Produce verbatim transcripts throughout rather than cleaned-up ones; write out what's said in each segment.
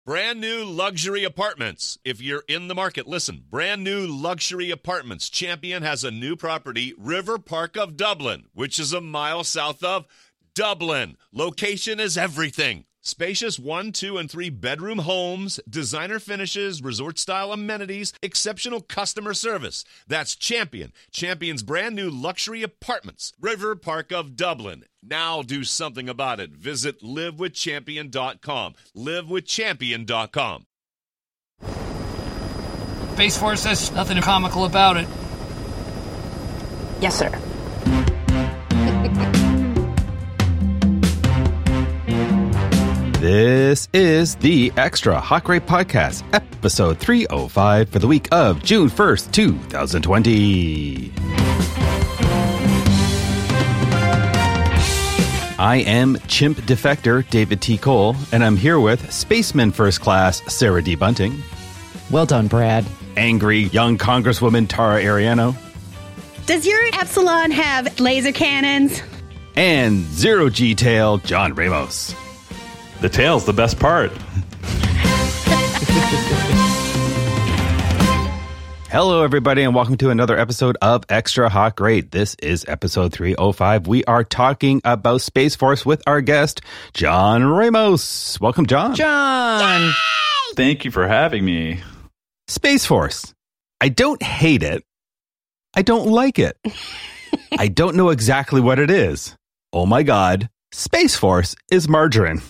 Brand new luxury apartments. If you're in the market, listen. Brand new luxury apartments. Champion has a new property, River Park of Dublin, which is a mile south of Dublin. Location is everything. Spacious one, two, and three bedroom homes, designer finishes, resort-style amenities, exceptional customer service. That's Champion. Champion's brand new luxury apartments. River Park of Dublin. Now do something about it. Visit live with champion dot com. live with champion dot com. Space Force says nothing comical about it. Yes, sir. This is the Extra Hot Great Podcast, episode three oh five for the week of June first, twenty twenty. I am Chimp Defector David T. Cole, and I'm here with Spaceman First Class Sarah D. Bunting. Well done, Brad. Angry young Congresswoman Tara Ariano. Does your Epsilon have laser cannons? And Zero G Tail John Ramos. The tail's the best part. Hello, everybody, and welcome to another episode of Extra Hot Great. This is episode three oh five. We are talking about Space Force with our guest, John Ramos. Welcome, John. John! Yay! Thank you for having me. Space Force. I don't hate it. I don't like it. I don't know exactly what it is. Oh my God. Space Force is margarine.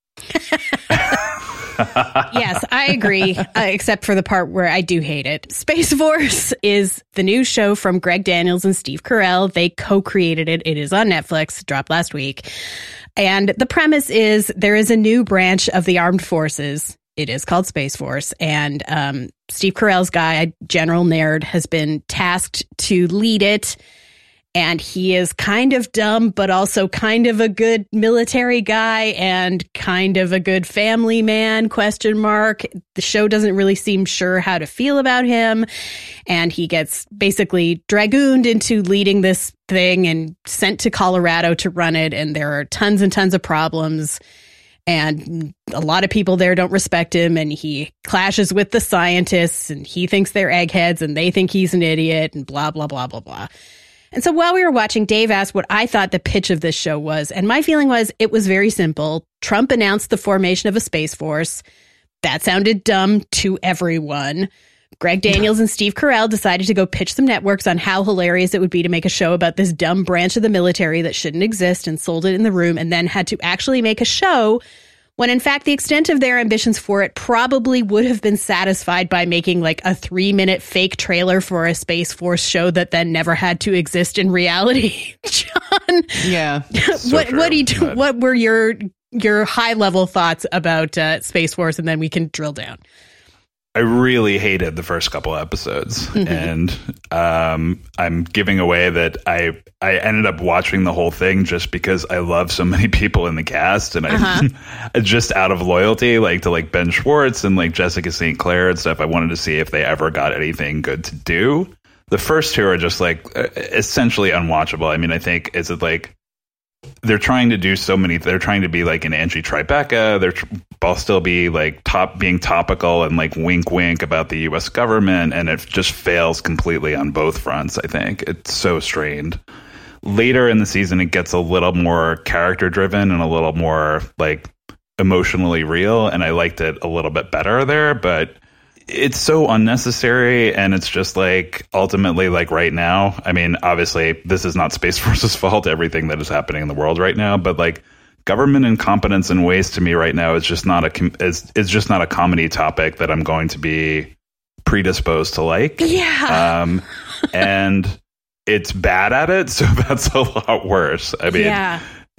Yes, I agree, uh, except for the part where I do hate it. Space Force is the new show from Greg Daniels and Steve Carell. They co-created it. It is on Netflix, dropped last week. And the premise is there is a new branch of the armed forces. It is called Space Force. And um, Steve Carell's guy, General Nerd, has been tasked to lead it. And he is kind of dumb, but also kind of a good military guy and kind of a good family man, question mark. The show doesn't really seem sure how to feel about him. And he gets basically dragooned into leading this thing and sent to Colorado to run it. And there are tons and tons of problems. And a lot of people there don't respect him. And he clashes with the scientists and he thinks they're eggheads and they think he's an idiot and blah, blah, blah, blah, blah. And so while we were watching, Dave asked what I thought the pitch of this show was. And my feeling was it was very simple. Trump announced the formation of a Space Force. That sounded dumb to everyone. Greg Daniels and Steve Carell decided to go pitch some networks on how hilarious it would be to make a show about this dumb branch of the military that shouldn't exist and sold it in the room and then had to actually make a show when in fact the extent of their ambitions for it probably would have been satisfied by making like a three-minute fake trailer for a Space Force show that then never had to exist in reality. John, yeah. So what true, what do you do, but- what were your your high-level thoughts about uh, Space Force, and then we can drill down. I really hated the first couple episodes, mm-hmm. and um, I'm giving away that I I ended up watching the whole thing just because I love so many people in the cast, and I uh-huh. just out of loyalty, like to like Ben Schwartz and like Jessica Saint Clair and stuff. I wanted to see if they ever got anything good to do. The first two are just like essentially unwatchable. I mean, I think is it like. They're trying to do so many. They're trying to be like an Angie Tribeca. They're I'll still be like top, being topical and like wink, wink about the U S government, and it just fails completely on both fronts. I think it's so strained. Later in the season, it gets a little more character driven and a little more like emotionally real, and I liked it a little bit better there. But it's so unnecessary, and it's just like ultimately like right now, I mean, obviously this is not Space Force's fault, everything that is happening in the world right now, but like government incompetence and waste to me right now is just not a is it's just not a comedy topic that I'm going to be predisposed to like. Yeah. Um and it's bad at it, so that's a lot worse. I mean, yeah,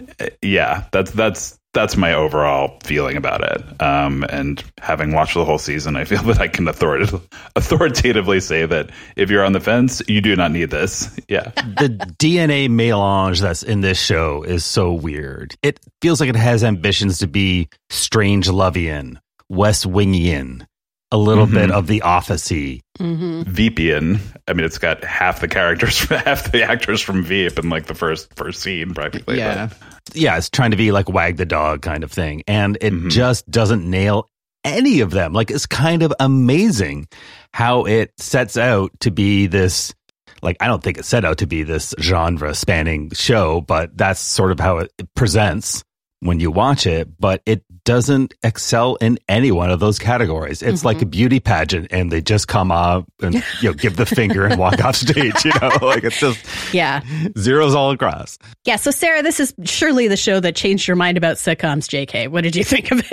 yeah that's that's That's my overall feeling about it. Um, and having watched the whole season, I feel that I can authoritative, authoritatively say that if you're on the fence, you do not need this. Yeah. The D N A melange that's in this show is so weird. It feels like it has ambitions to be Strange Lovian, West Wingian, a little mm-hmm. bit of The Office-y. Mm-hmm. Veepian. I mean, it's got half the characters, half the actors from Veep in like the first first scene, practically. Yeah. But. Yeah, it's trying to be like Wag the Dog kind of thing. And it mm-hmm. just doesn't nail any of them. Like, it's kind of amazing how it sets out to be this, like, I don't think it set out to be this genre spanning show, but that's sort of how it presents when you watch it, but it doesn't excel in any one of those categories. It's mm-hmm. like a beauty pageant, and they just come up and, you know, give the finger and walk off stage, you know, like it's just yeah, zeros all across. Yeah. So Sarah, this is surely the show that changed your mind about sitcoms, J K. What did you think of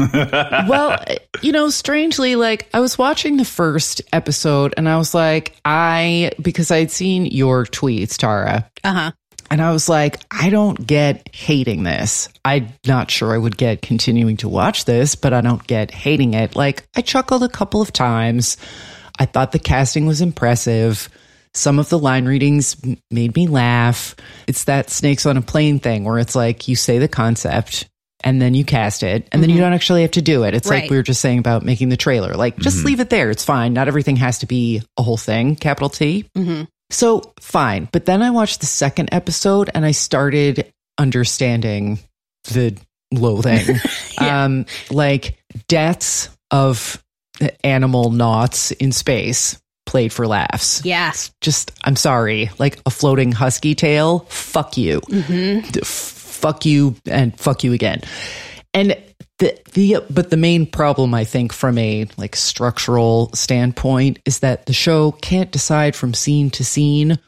it? Well, you know, strangely, like I was watching the first episode and I was like, I, because I'd seen your tweets, Tara. Uh-huh. And I was like, I don't get hating this. I'm not sure I would get continuing to watch this, but I don't get hating it. Like, I chuckled a couple of times. I thought the casting was impressive. Some of the line readings m- made me laugh. It's that Snakes on a Plane thing where it's like you say the concept and then you cast it and mm-hmm. then you don't actually have to do it. It's right. like we were just saying about making the trailer. Like, just mm-hmm. leave it there. It's fine. Not everything has to be a whole thing, capital T. Mm-hmm. So fine. But then I watched the second episode and I started understanding the loathing. yeah. Um, like deaths of animal knots in space played for laughs. Yes. Just, I'm sorry, like a floating husky tail. Fuck you. Mm-hmm. F- fuck you and fuck you again. And The, the but the main problem, I think, from a like structural standpoint, is that the show can't decide from scene to scene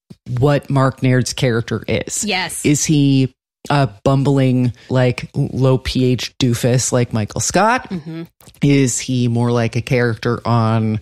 what Mark Naird's character is. Yes. Is he a bumbling, like low pH doofus like Michael Scott? Mm-hmm. Is he more like a character on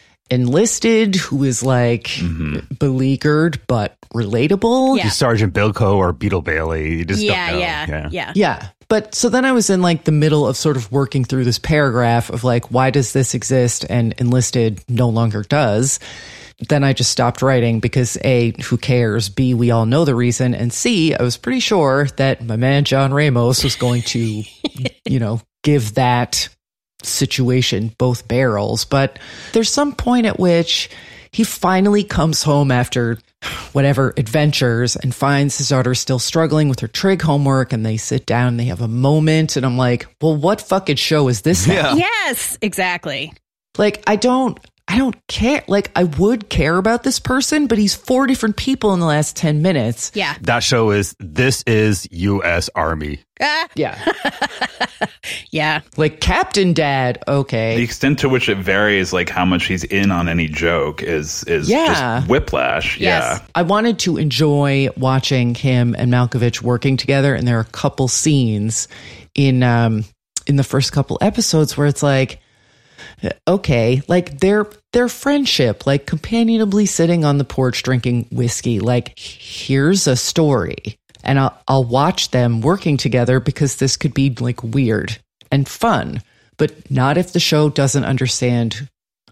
Enlisted who is like mm-hmm. beleaguered but relatable? Yeah. He's Sergeant Bilko or Beetle Bailey. You just yeah, don't know. yeah, yeah, yeah. Yeah. But so then I was in like the middle of sort of working through this paragraph of like, why does this exist and Enlisted no longer does? Then I just stopped writing because A, who cares? B, we all know the reason. And C, I was pretty sure that my man John Ramos was going to, you know, give that situation both barrels. But there's some point at which he finally comes home after whatever adventures and finds his daughter still struggling with her trig homework, and they sit down and they have a moment, and I'm like, well, what fucking show is this now? Yeah. Yes, exactly. Like, I don't I don't care. Like, I would care about this person, but he's four different people in the last ten minutes. Yeah. That show is, this is U S Army. Ah. Yeah. Yeah. Like Captain Dad, okay. The extent to which it varies, like how much he's in on any joke, is is yeah. just whiplash. Yes. Yeah. I wanted to enjoy watching him and Malkovich working together, and there are a couple scenes in um in the first couple episodes where it's like, okay, like their their friendship, like companionably sitting on the porch drinking whiskey, like here's a story. And I'll, I'll watch them working together because this could be like weird and fun, but not if the show doesn't understand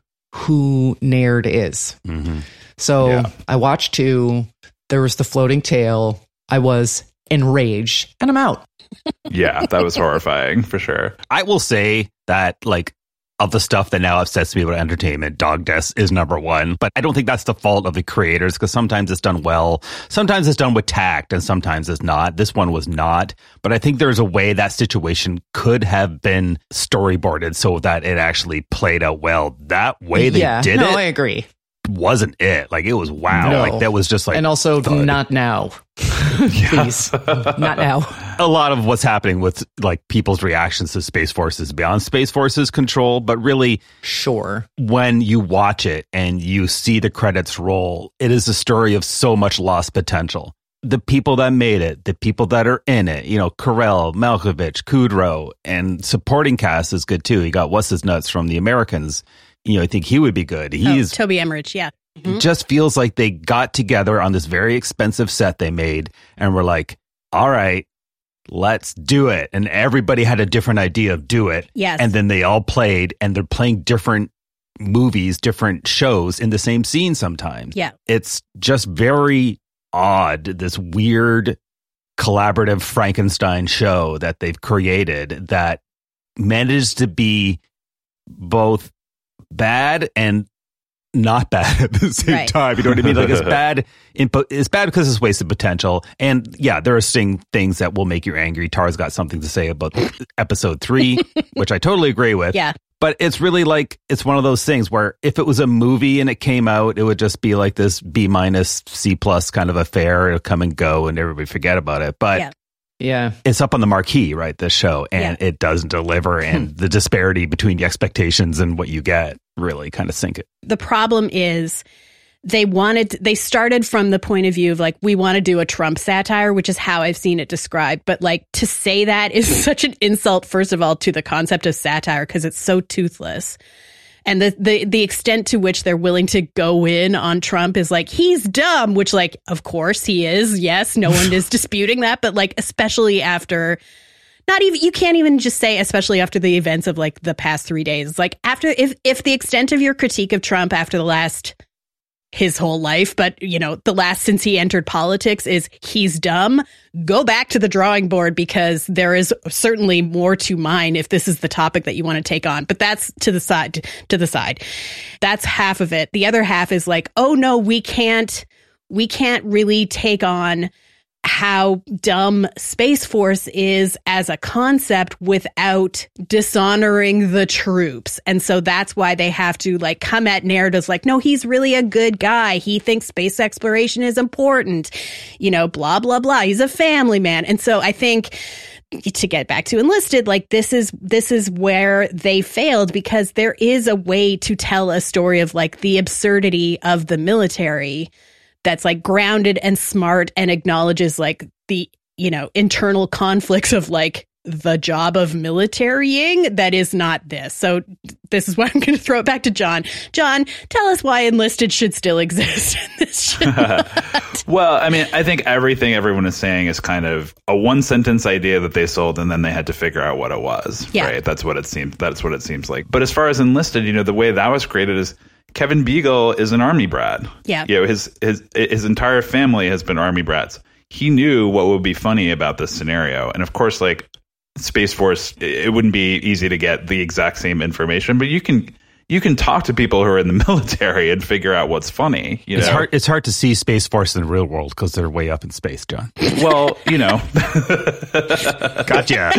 who Naird is. Mm-hmm. So Yeah. I watched two. There was the floating tail. I was enraged and I'm out. Yeah, that was horrifying for sure. I will say that, like, of the stuff that now upsets me about entertainment, dog deaths is number one. But I don't think that's the fault of the creators, because sometimes it's done well, sometimes it's done with tact, and sometimes it's not. This one was not. But I think there's a way that situation could have been storyboarded so that it actually played out well. That way they yeah, did no, it I agree. wasn't it. Like, it was wow. No. Like, that was just like, And also thud. not now. Please. Not now. A lot of what's happening with like people's reactions to Space Force is beyond Space Force's control, but really, Sure. when you watch it and you see the credits roll, it is a story of so much lost potential. The people that made it, the people that are in it, you know, Carell, Malkovich, Kudrow, and supporting cast is good too. You got What's His Nuts from The Americans. You know, I think he would be good. He's oh, Toby Emmerich, yeah. It just feels like they got together on this very expensive set they made and were like, all right, let's do it. And everybody had a different idea of do it. Yes. And then they all played, and they're playing different movies, different shows in the same scene sometimes. Yeah. It's just very odd, this weird collaborative Frankenstein show that they've created that manages to be both bad and not bad at the same Right. time. You know what I mean? Like it's bad. In, it's bad because it's wasted potential. And yeah, there are sting things that will make you angry. Tara's got something to say about episode three, which I totally agree with. Yeah. But it's really like, it's one of those things where if it was a movie and it came out, it would just be like this B minus, C plus kind of affair. It'll come and go and everybody forget about it. But Yeah. Yeah. it's up on the marquee, right? This show, and Yeah. it doesn't deliver. And the disparity between the expectations and what you get really kind of sink it. The problem is they wanted, they started from the point of view of like, we want to do a Trump satire, which is how I've seen it described. But like to say that is such an insult, first of all, to the concept of satire, because it's so toothless. And the, the the extent to which they're willing to go in on Trump is like, he's dumb, which like, of course he is. Yes, no one is disputing that. But like, especially after, not even, you can't even just say, especially after the events of like the past three days. It's like after, if if the extent of your critique of Trump after the last, his whole life, but you know, the last since he entered politics is he's dumb, go back to the drawing board, because there is certainly more to mine if this is the topic that you want to take on. But that's to the side, to the side. That's half of it. The other half is like, oh no, we can't, we can't really take on how dumb Space Force is as a concept without dishonoring the troops. And so that's why they have to like come at narratives like, no, he's really a good guy. He thinks space exploration is important, you know, blah, blah, blah. He's a family man. And so I think to get back to Enlisted, like this is, this is where they failed, because there is a way to tell a story of like the absurdity of the military that's like grounded and smart and acknowledges like the, you know, internal conflicts of like the job of militarying that is not this. So this is why I'm going to throw it back to John. John, tell us why Enlisted should still exist and this should not. Well, I mean, I think everything everyone is saying is kind of a one sentence idea that they sold and then they had to figure out what it was. Yeah. Right. That's what it seems. That's what it seems like. But as far as Enlisted, you know, the way that was created is Kevin Beagle is an Army brat. Yeah. You know, his his his entire family has been Army brats. He knew what would be funny about this scenario. And of course, like Space Force, it wouldn't be easy to get the exact same information, but you can you can talk to people who are in the military and figure out what's funny. You It's know? hard. It's hard to see Space Force in the real world because they're way up in space, John. Well, you know. Gotcha.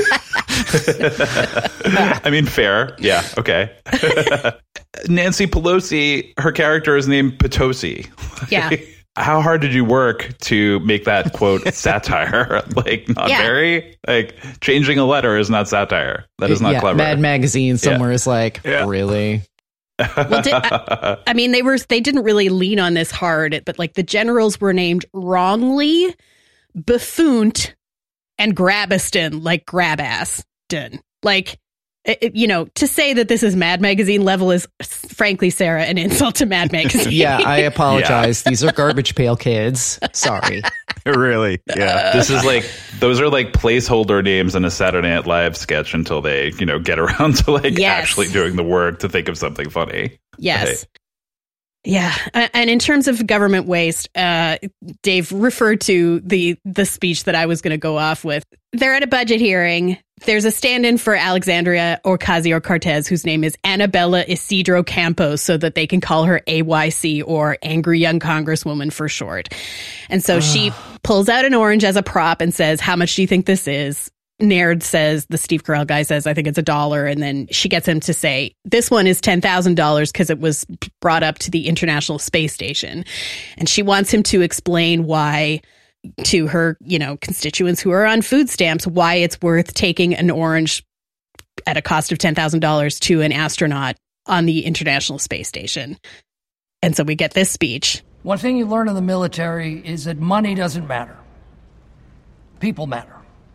I mean, fair. Yeah. Okay. Nancy Pelosi, her character is named Potosi. Yeah. How hard did you work to make that quote satire? Like, not Yeah. very. Like, changing a letter is not satire. That is not yeah, clever. Mad Magazine somewhere Yeah. is like, Yeah. really? Well, did, I, I mean, they were they didn't really lean on this hard, but like the generals were named wrongly, buffooned, and Grabaston, like Grabaston. Like, it, it- you know, to say that this is Mad Magazine level is, frankly, Sarah, an insult to Mad Magazine. Yeah, I apologize. These are garbage pail kids. Sorry. Really? Yeah. This is like, those are like placeholder names in a Saturday Night Live sketch until they, you know, get around to like Yes. actually doing the work to think of something funny. Yes. Right. Yeah. A- And in terms of government waste, uh, Dave referred to the the speech that I was going to go off with. They're at a budget hearing. There's a stand-in for Alexandria Ocasio-Cortez, whose name is Annabella Isidro Campos, so that they can call her A Y C, or Angry Young Congresswoman for short. And so she pulls out an orange as a prop and says, how much do you think this is? Naird says, the Steve Carell guy says, I think it's a dollar. And then she gets him to say, this one is ten thousand dollars because it was brought up to the International Space Station. And she wants him to explain why, to her, you know, constituents who are on food stamps, why it's worth taking an orange at a cost of ten thousand dollars to an astronaut on the International Space Station. And so we get this speech. One thing you learn in the military is that money doesn't matter. People matter.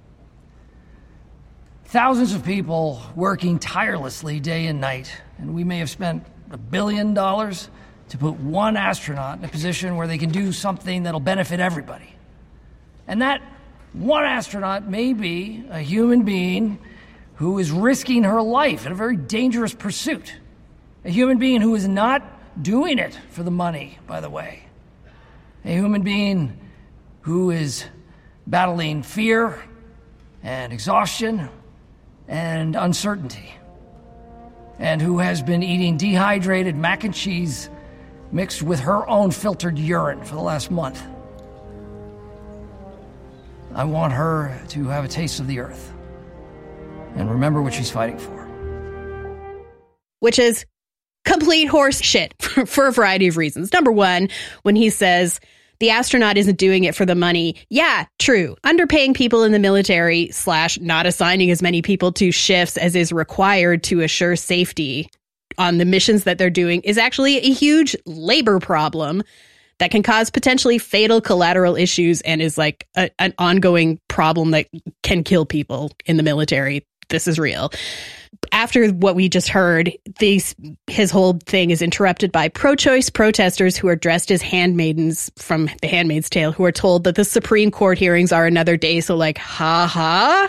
Thousands of people working tirelessly day and night, and we may have spent a billion dollars to put one astronaut in a position where they can do something that'll benefit everybody. And that one astronaut may be a human being who is risking her life in a very dangerous pursuit. A human being who is not doing it for the money, by the way. A human being who is battling fear and exhaustion and uncertainty. and who has been eating dehydrated mac and cheese mixed with her own filtered urine for the last month. I want her to have a taste of the earth and remember what she's fighting for. Which is complete horse shit for, for a variety of reasons. Number one, when he says the astronaut isn't doing it for the money. Yeah, true. Underpaying people in the military slash not assigning as many people to shifts as is required to assure safety on the missions that they're doing is actually a huge labor problem that can cause potentially fatal collateral issues and is like a, an ongoing problem that can kill people in the military. This is real. After what we just heard, these, his whole thing is interrupted by pro-choice protesters who are dressed as handmaidens from The Handmaid's Tale, who are told that the Supreme Court hearings are another day. So like, ha ha.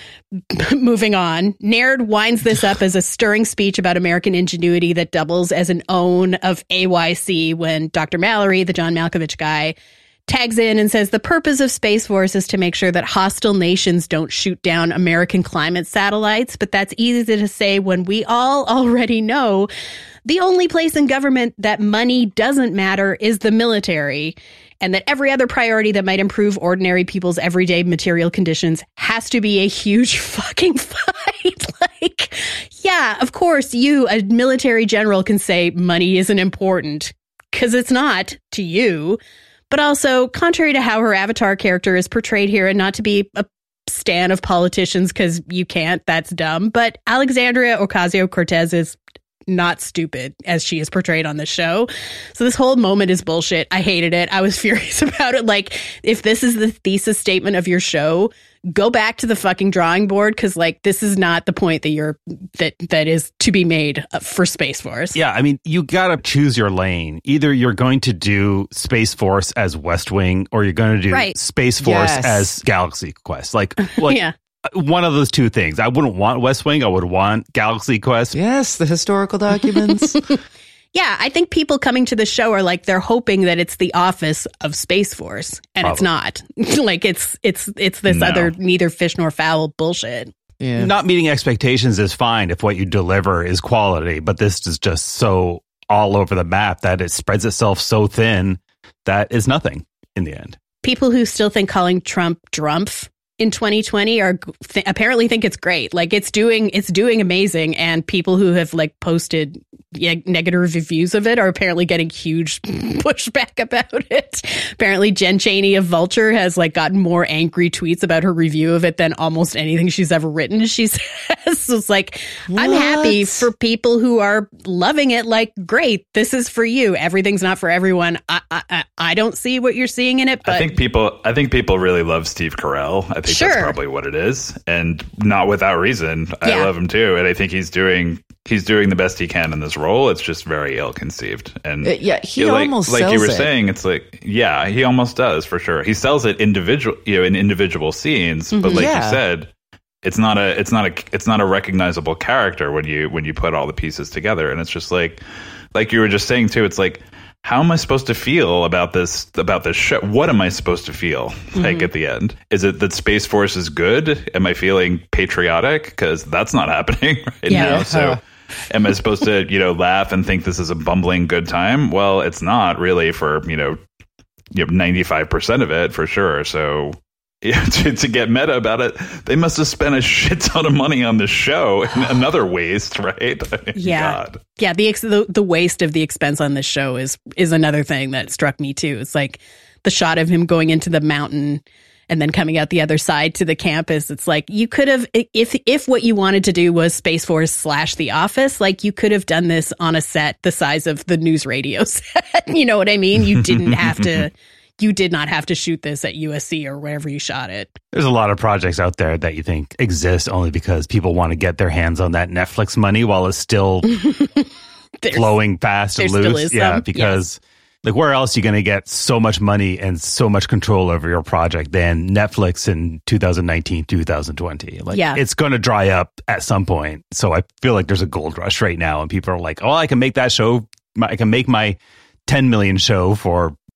Moving on, Naird winds this up as a stirring speech about American ingenuity that doubles as an own of A Y C when Doctor Mallory, the John Malkovich guy, tags in and says the purpose of Space Force is to make sure that hostile nations don't shoot down American climate satellites. But that's easy to say when we all already know the only place in government that money doesn't matter is the military, and that every other priority that might improve ordinary people's everyday material conditions has to be a huge fucking fight. Like, yeah, of course, you, a military general, can say money isn't important, because it's not to you. But also, contrary to how her Avatar character is portrayed here, and not to be a stan of politicians, because you can't, that's dumb, but Alexandria Ocasio-Cortez is not stupid as she is portrayed on the show. So this whole moment is bullshit. I hated it. I was furious about it. Like, if this is the thesis statement of your show, go back to the fucking drawing board, because like this is not the point that you're that that is to be made for Space Force. Yeah, I mean, you gotta choose your lane. Either you're going to do Space Force as West Wing, or you're going to do right. Space Force Yes. as Galaxy Quest. Like, like Yeah. one of those two things. I wouldn't want West Wing. I would want Galaxy Quest. Yes, the historical documents. Yeah, I think people coming to the show are like, they're hoping that it's the office of Space Force, and Probably. it's not. Like, it's it's it's this No. other neither fish nor fowl bullshit. Yeah. Not meeting expectations is fine if what you deliver is quality, but this is just so all over the map that it spreads itself so thin that is nothing in the end. People who still think calling Trump Drumpf in twenty twenty are th- apparently think it's great. Like, it's doing it's doing amazing, and people who have like posted yeah, negative reviews of it are apparently getting huge pushback about it. Apparently, Jen Chaney of Vulture has like gotten more angry tweets about her review of it than almost anything she's ever written. She says, so it's like, I'm happy What? for people who are loving it. Like, great, this is for you. Everything's not for everyone. I I, I- I don't see what you're seeing in it, but I think people I think people really love Steve Carell. I think Sure. that's probably what it is. And not without reason. I Yeah. love him too. And I think he's doing he's doing the best he can in this role. It's just very ill conceived. And Uh, yeah, he you know, like, almost like you sells were it. saying, it's like, yeah, he almost does for sure. He sells it individual you know, in individual scenes, but like Yeah. you said, it's not a it's not a it's not a recognizable character when you when you put all the pieces together. And it's just like like you were just saying too, it's like, how am I supposed to feel about this about this show? What am I supposed to feel like at the end? Is it that Space Force is good? Am I feeling patriotic? Because that's not happening right Yeah. now. So am I supposed to, you know, laugh and think this is a bumbling good time? Well, it's not really for, you know, you know, ninety-five percent of it for sure. So yeah, to, to get meta about it, they must have spent a shit ton of money on this show. Another waste, right? I mean, Yeah. God. Yeah, the, ex- the the waste of the expense on this show is is another thing that struck me too. It's like the shot of him going into the mountain and then coming out the other side to the campus. It's like, you could have, if if what you wanted to do was Space Force slash The Office, like, you could have done this on a set the size of the news radio set. You know what I mean? You didn't have to. You did not have to shoot this at U S C or wherever you shot it. There's a lot of projects out there that you think exist only because people want to get their hands on that Netflix money while it's still There's- flowing fast and there still loose. is Yeah, some, because like, where else are you going to get so much money and so much control over your project than Netflix in two thousand nineteen, two thousand twenty? Like, Yeah. it's going to dry up at some point. So I feel like there's a gold rush right now, and people are like, "Oh, I can make that show. I can make my ten million show for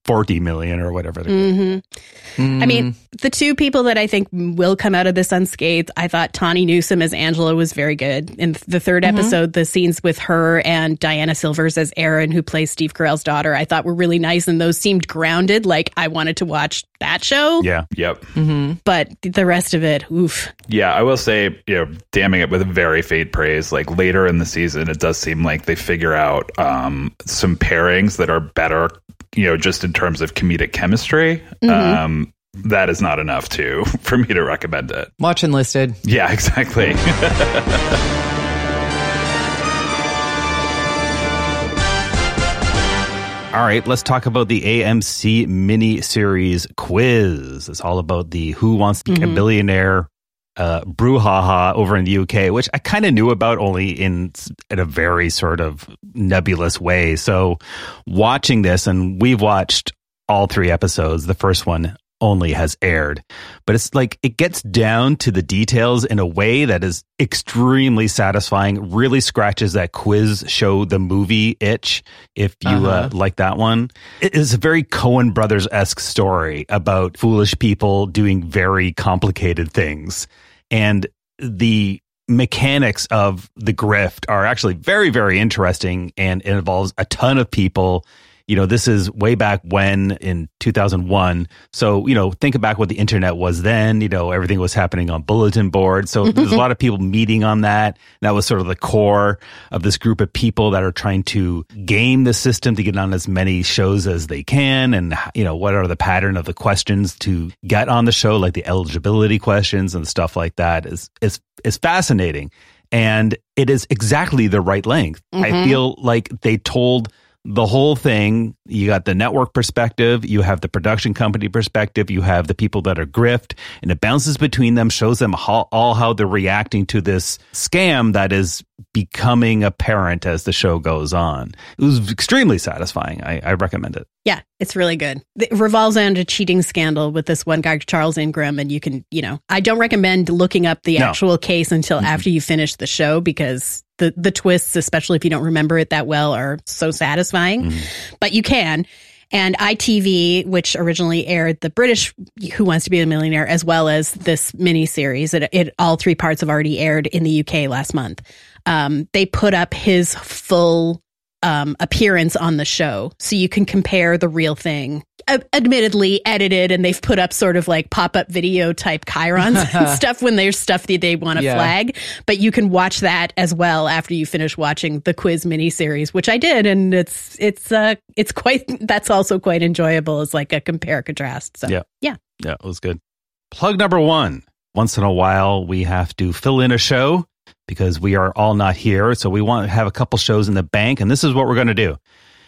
forty million or whatever. Mm-hmm. Mm. I mean, the two people that I think will come out of this unscathed, I thought Tawny Newsome as Angela was very good. In the third mm-hmm. episode, the scenes with her and Diana Silvers as Erin, who plays Steve Carell's daughter, I thought were really nice, and those seemed grounded. Like, I wanted to watch that show. Yeah. Yep. Mm-hmm. But the rest of it, oof. Yeah, I will say, you know, damning it with very faint praise. Like, later in the season, it does seem like they figure out um, some pairings that are better, you know, just in terms of comedic chemistry. Mm-hmm. Um, that is not enough to for me to recommend it. Watch Enlisted. Yeah, exactly. All right, let's talk about the A M C mini-series Quiz. It's all about the Who Wants to Be mm-hmm. a Billionaire uh, brouhaha over in the U K, which I kind of knew about only in, in a very sort of nebulous way. So watching this, and we've watched all three episodes, the first one only has aired, but it's like it gets down to the details in a way that is extremely satisfying, really scratches that quiz show the movie itch if you uh-huh. uh, like that one. It is a very Coen Brothers-esque story about foolish people doing very complicated things, and the mechanics of the grift are actually very, very interesting, and it involves a ton of people. You know, this is way back when in two thousand one. So, you know, think back what the internet was then. You know, everything was happening on bulletin boards. So there's a lot of people meeting on that. That was sort of the core of this group of people that are trying to game the system to get on as many shows as they can. And, you know, what are the pattern of the questions to get on the show, like the eligibility questions and stuff like that is, is, is fascinating. And it is exactly the right length. Mm-hmm. I feel like they told the whole thing. You got the network perspective, you have the production company perspective, you have the people that are grift, and it bounces between them, shows them how, all how they're reacting to this scam that is becoming apparent as the show goes on. It was extremely satisfying. I, I recommend it. Yeah, it's really good. It revolves around a cheating scandal with this one guy, Charles Ingram, and you can, you know, I don't recommend looking up the no. actual case until mm-hmm. after you finish the show, because the, the twists, especially if you don't remember it that well, are so satisfying. Mm-hmm. But you can. And I T V, which originally aired the British Who Wants to Be a Millionaire, as well as this miniseries, it, it all three parts have already aired in the U K last month. Um, they put up his full um, appearance on the show, so you can compare the real thing. Uh, admittedly edited, and they've put up sort of like pop-up video type chyrons and stuff when there's stuff that they want to yeah. flag. But you can watch that as well after you finish watching the quiz miniseries, which I did, and it's it's uh it's quite that's also quite enjoyable as like a compare contrast. So yeah, yeah, yeah, it was good. Plug number one. Once in a while, we have to fill in a show because we are all not here, so we want to have a couple shows in the bank, and this is what we're going to do.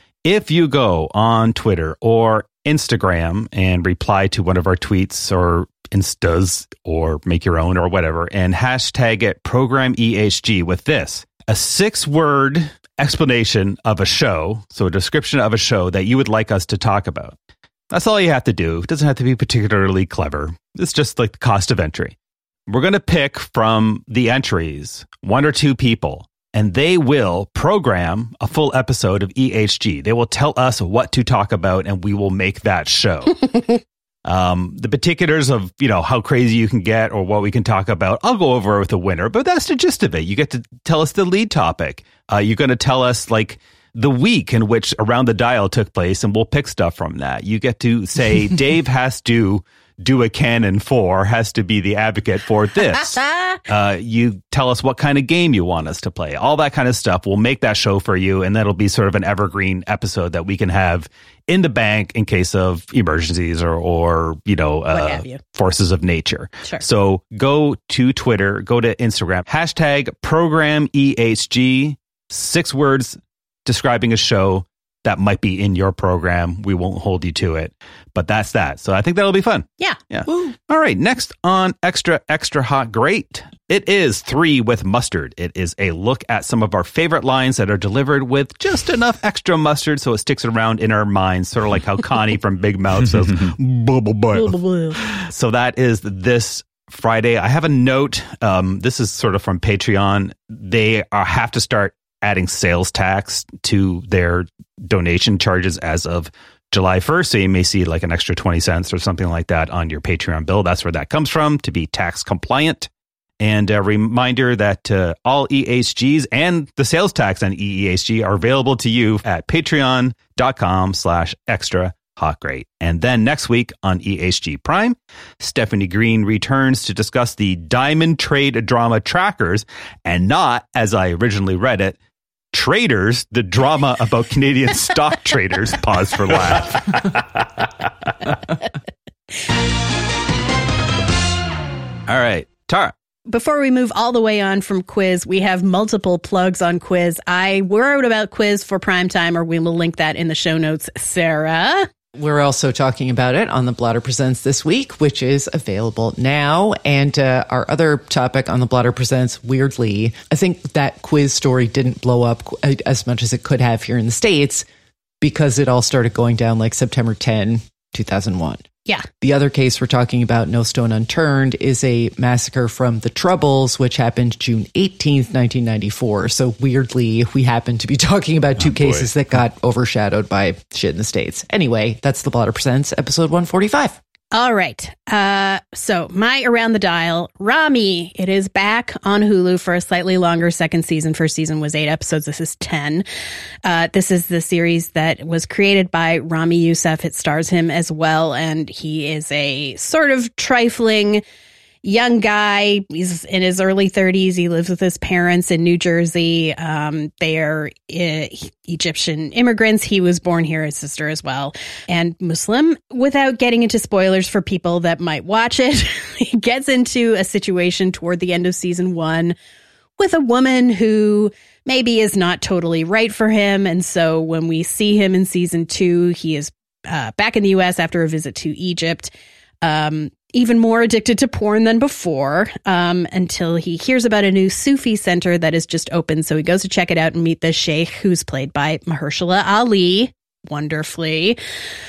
If you go on Twitter or Instagram and reply to one of our tweets or Instas or make your own or whatever, and hashtag it Program E H G with this, a six word explanation of a show. So a description of a show that you would like us to talk about. That's all you have to do. It doesn't have to be particularly clever. It's just like the cost of entry. We're going to pick from the entries one or two people, and they will program a full episode of E H G. They will tell us what to talk about, and we will make that show. um, the particulars of, you know, how crazy you can get or what we can talk about, I'll go over with the winner, but that's the gist of it. You get to tell us the lead topic. Uh, you're going to tell us, like, the week in which Around the Dial took place, and we'll pick stuff from that. You get to say, Dave has to do a canon for, has to be the advocate for this. uh, you tell us what kind of game you want us to play. All that kind of stuff. We'll make that show for you, and that'll be sort of an evergreen episode that we can have in the bank in case of emergencies or, or you know, uh, you. forces of nature. Sure. So go to Twitter, go to Instagram, hashtag Program E H G, six words describing a show that might be in your program. We won't hold you to it, but that's that. So I think that'll be fun. Yeah. Yeah. Woo. All right. Next on Extra, Extra Hot Great, it is Three with Mustard. It is a look at some of our favorite lines that are delivered with just enough extra mustard so it sticks around in our minds, sort of like how Connie from Big Mouth says, bubble bubble. So that is this Friday. I have a note. Um, this is sort of from Patreon. They are, have to start adding sales tax to their donation charges as of July first. So you may see like an extra twenty cents or something like that on your Patreon bill. That's where that comes from, to be tax compliant. And a reminder that uh, all E H Gs and the sales tax on E E H G are available to you at patreon.com slash extra hot great. And then next week on E H G Prime, Stephanie Green returns to discuss the Diamond Trade drama Trackers, and not, as I originally read it, Traders, the drama about Canadian stock traders. Pause for laugh. All right, Tara. Before we move all the way on from Quiz, we have multiple plugs on Quiz. I wrote about Quiz for Primetime, or we will link that in the show notes. Sarah? We're also talking about it on The Blotter Presents this week, which is available now. And uh, our other topic on The Blotter Presents, weirdly, I think that Quiz story didn't blow up as much as it could have here in the States because it all started going down like September tenth, two thousand one. Yeah. The other case we're talking about, No Stone Unturned, is a massacre from the Troubles, which happened June eighteenth, nineteen ninety-four. So weirdly, we happen to be talking about two oh, cases that got overshadowed by shit in the States. Anyway, that's The Blotter Presents, episode one forty-five. All right. Uh, so my Around the Dial, Ramy. It is back on Hulu for a slightly longer second season. First season was eight episodes. This is ten. Uh, this is the series that was created by Ramy Youssef. It stars him as well, and he is a sort of trifling young guy. He's in his early thirties. He lives with his parents in New Jersey. Um, they are uh, Egyptian immigrants. He was born here, his sister as well, and Muslim. Without getting into spoilers for people that might watch it, he gets into a situation toward the end of season one with a woman who maybe is not totally right for him. And so when we see him in season two, he is uh, back in the U S after a visit to Egypt. Um, even more addicted to porn than before, um, until he hears about a new Sufi center that is just open. So he goes to check it out and meet the sheikh, who's played by Mahershala Ali, wonderfully.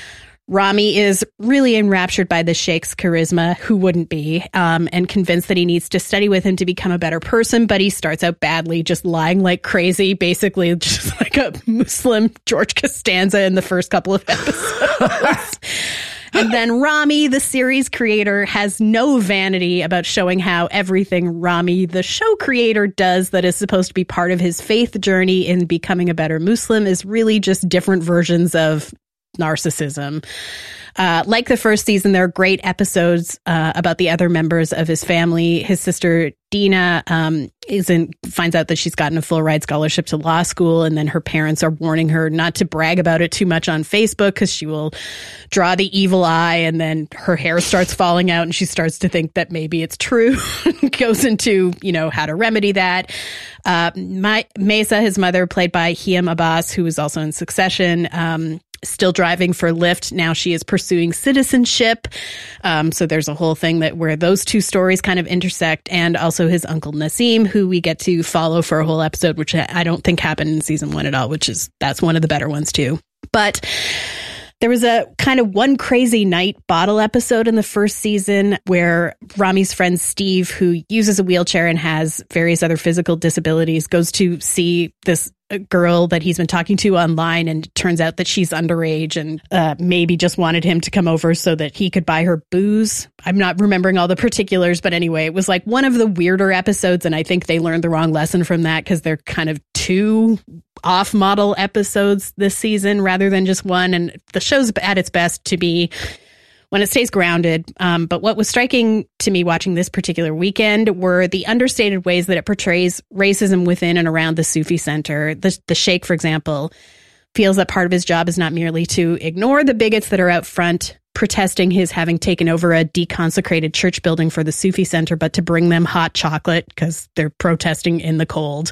Ramy is really enraptured by the sheikh's charisma, who wouldn't be, um, and convinced that he needs to study with him to become a better person. But he starts out badly, just lying like crazy, basically just like a Muslim George Costanza in the first couple of episodes. And then Ramy, the series creator, has no vanity about showing how everything Ramy, the show creator, does that is supposed to be part of his faith journey in becoming a better Muslim is really just different versions of narcissism. Uh, like the first season, there are great episodes uh, about the other members of his family. His sister, Dina, um, isn't, finds out that she's gotten a full ride scholarship to law school, and then her parents are warning her not to brag about it too much on Facebook because she will draw the evil eye, and then her hair starts falling out and she starts to think that maybe it's true. Goes into, you know, how to remedy that. Uh, my, Mesa, his mother, played by Hiam Abbas, who was also in Succession, um, still driving for Lyft. Now she is pursuing citizenship. Um, so there's a whole thing that where those two stories kind of intersect, and also his uncle Nassim, who we get to follow for a whole episode, which I don't think happened in season one at all, which is, that's one of the better ones too. But there was a kind of One Crazy Night bottle episode in the first season where Ramy's friend Steve, who uses a wheelchair and has various other physical disabilities, goes to see this girl that he's been talking to online, and it turns out that she's underage and uh, maybe just wanted him to come over so that he could buy her booze. I'm not remembering all the particulars, but anyway, it was like one of the weirder episodes, and I think they learned the wrong lesson from that because they're kind of two off-model episodes this season rather than just one, and the show's at its best to be when it stays grounded. Um, but what was striking to me watching this particular weekend were the understated ways that it portrays racism within and around the Sufi center. The, the sheikh, for example, feels that part of his job is not merely to ignore the bigots that are out front protesting his having taken over a deconsecrated church building for the Sufi center, but to bring them hot chocolate because they're protesting in the cold.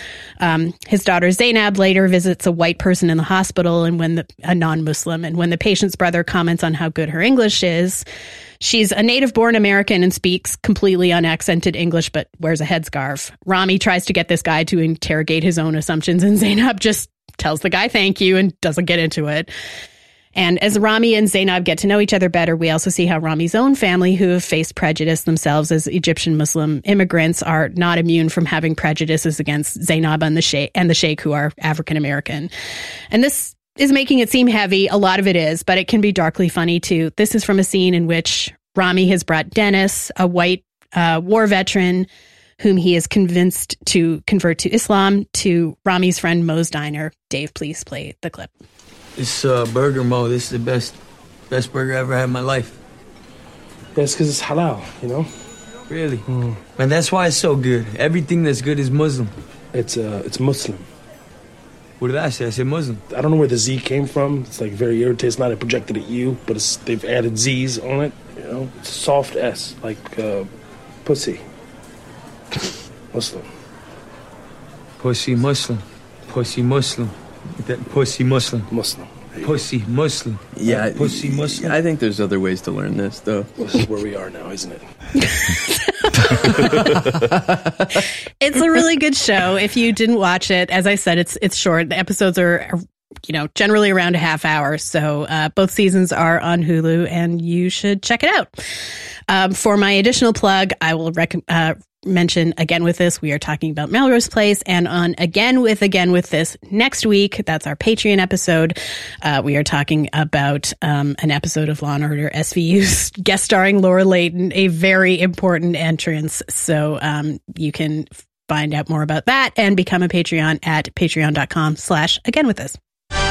Um, his daughter Zainab later visits a white person in the hospital, and when the, a non-Muslim, and when the patient's brother comments on how good her English is, she's a native-born American and speaks completely unaccented English, but wears a headscarf. Ramy tries to get this guy to interrogate his own assumptions, and Zainab just tells the guy thank you and doesn't get into it. And as Ramy and Zainab get to know each other better, we also see how Ramy's own family, who have faced prejudice themselves as Egyptian Muslim immigrants, are not immune from having prejudices against Zainab and the sheikh, and the sheikh, who are African American. And this is making it seem heavy. A lot of it is, but it can be darkly funny too. This is from a scene in which Rami has brought Dennis, a white uh, war veteran, whom he is convinced to convert to Islam, to Rami's friend Mo's Diner. Dave, please play the clip. This uh, burger, Mo, this is the best, best burger I ever had in my life. That's because it's halal, you know? Really? Mm. Man, that's why it's so good. Everything that's good is Muslim. It's uh, it's Muslim. What did I say? I said Muslim. I don't know where the Z came from. It's like very irritating. It's not projected at you, but it's, they've added Z's on it. You know, it's a soft S, like uh, pussy. Muslim. Pussy Muslim. Pussy Muslim. That pussy Muslim. Muslim. Pussy Muslim. Yeah, uh, pussy Muslim. I think there's other ways to learn this, though. This is where we are now, isn't it? It's a really good show. If you didn't watch it, as I said, it's it's short. The episodes are, you know, generally around a half hour. So uh, both seasons are on Hulu, and you should check it out. Um, for my additional plug, I will rec- uh, mention Again With This. We are talking about Melrose Place, and on Again With Again With This next week, that's our Patreon episode. Uh, we are talking about um, an episode of Law and Order S V U guest starring Laura Layton, a very important entrance. So um, you can find out more about that and become a Patreon at patreon.com slash Again With This.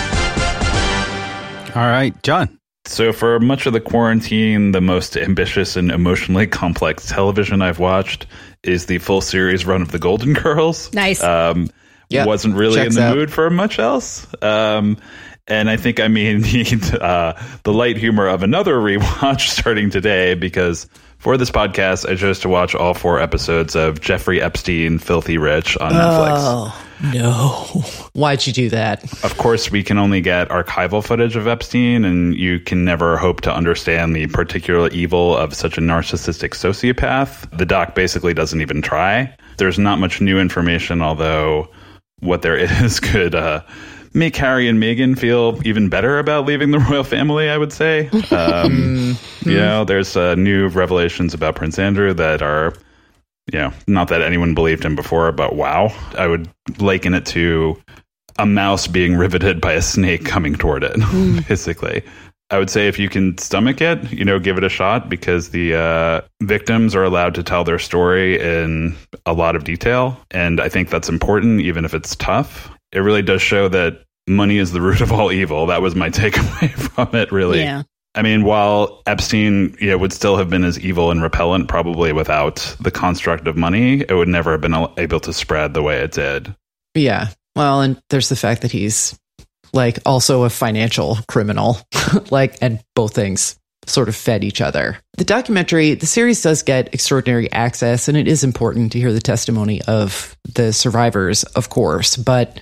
All right, John. So for much of the quarantine, the most ambitious and emotionally complex television I've watched is the full series run of The Golden Girls. Nice. Um, Yep. Wasn't really Checks in the out. mood for much else. Um, and I think I may need uh, the light humor of another rewatch starting today, because for this podcast, I chose to watch all four episodes of Jeffrey Epstein, Filthy Rich on Netflix. Oh, no. Why'd you do that? Of course, we can only get archival footage of Epstein, and you can never hope to understand the particular evil of such a narcissistic sociopath. The doc basically doesn't even try. There's not much new information, although what there is could uh, make Harry and Meghan feel even better about leaving the royal family, I would say. Um, you know, there's uh, new revelations about Prince Andrew that are, you know, not that anyone believed him before, but wow. I would liken it to a mouse being riveted by a snake coming toward it, basically. I would say if you can stomach it, you know, give it a shot, because the uh, victims are allowed to tell their story in a lot of detail. And I think that's important, even if it's tough. It really does show that money is the root of all evil. That was my takeaway from it, really. Yeah. I mean, while Epstein, you know, would still have been as evil and repellent, probably without the construct of money, it would never have been able to spread the way it did. Yeah. Well, and there's the fact that he's like also a financial criminal, like, and both things sort of fed each other. The documentary, the series does get extraordinary access, and it is important to hear the testimony of the survivors, of course. But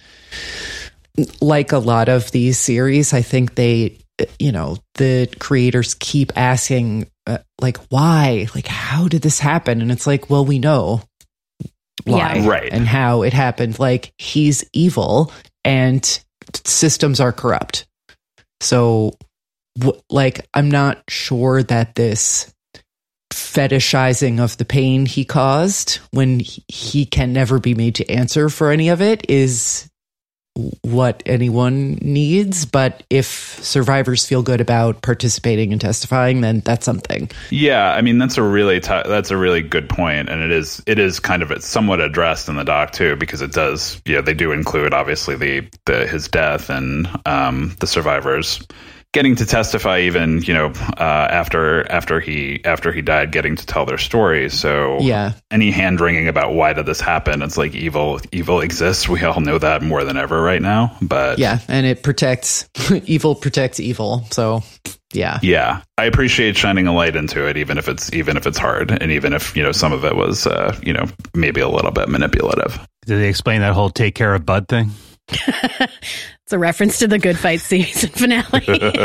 like a lot of these series, I think they, you know, the creators keep asking, uh, like, why? Like, how did this happen? And it's like, well, we know why, Yeah. Right. and how it happened. Like, he's evil, and systems are corrupt. So, w- like, I'm not sure that this fetishizing of the pain he caused, when he, he can never be made to answer for any of it, is what anyone needs. But if survivors feel good about participating and testifying, then that's something. Yeah, I mean, that's a really t- that's a really good point, and it is it is kind of somewhat addressed in the doc too, because it does, yeah, they do include obviously the, the his death and um, the survivors getting to testify, even, you know, uh, after after he after he died, getting to tell their stories. So Yeah. any hand wringing about why did this happen? It's like evil evil exists. We all know that more than ever right now. But Yeah, and it protects evil protects evil. So yeah. yeah, I appreciate shining a light into it, even if it's even if it's hard, and even if, you know, some of it was uh, you know, maybe a little bit manipulative. Did they explain that whole take care of Bud thing? It's a reference to the Good Fight season finale.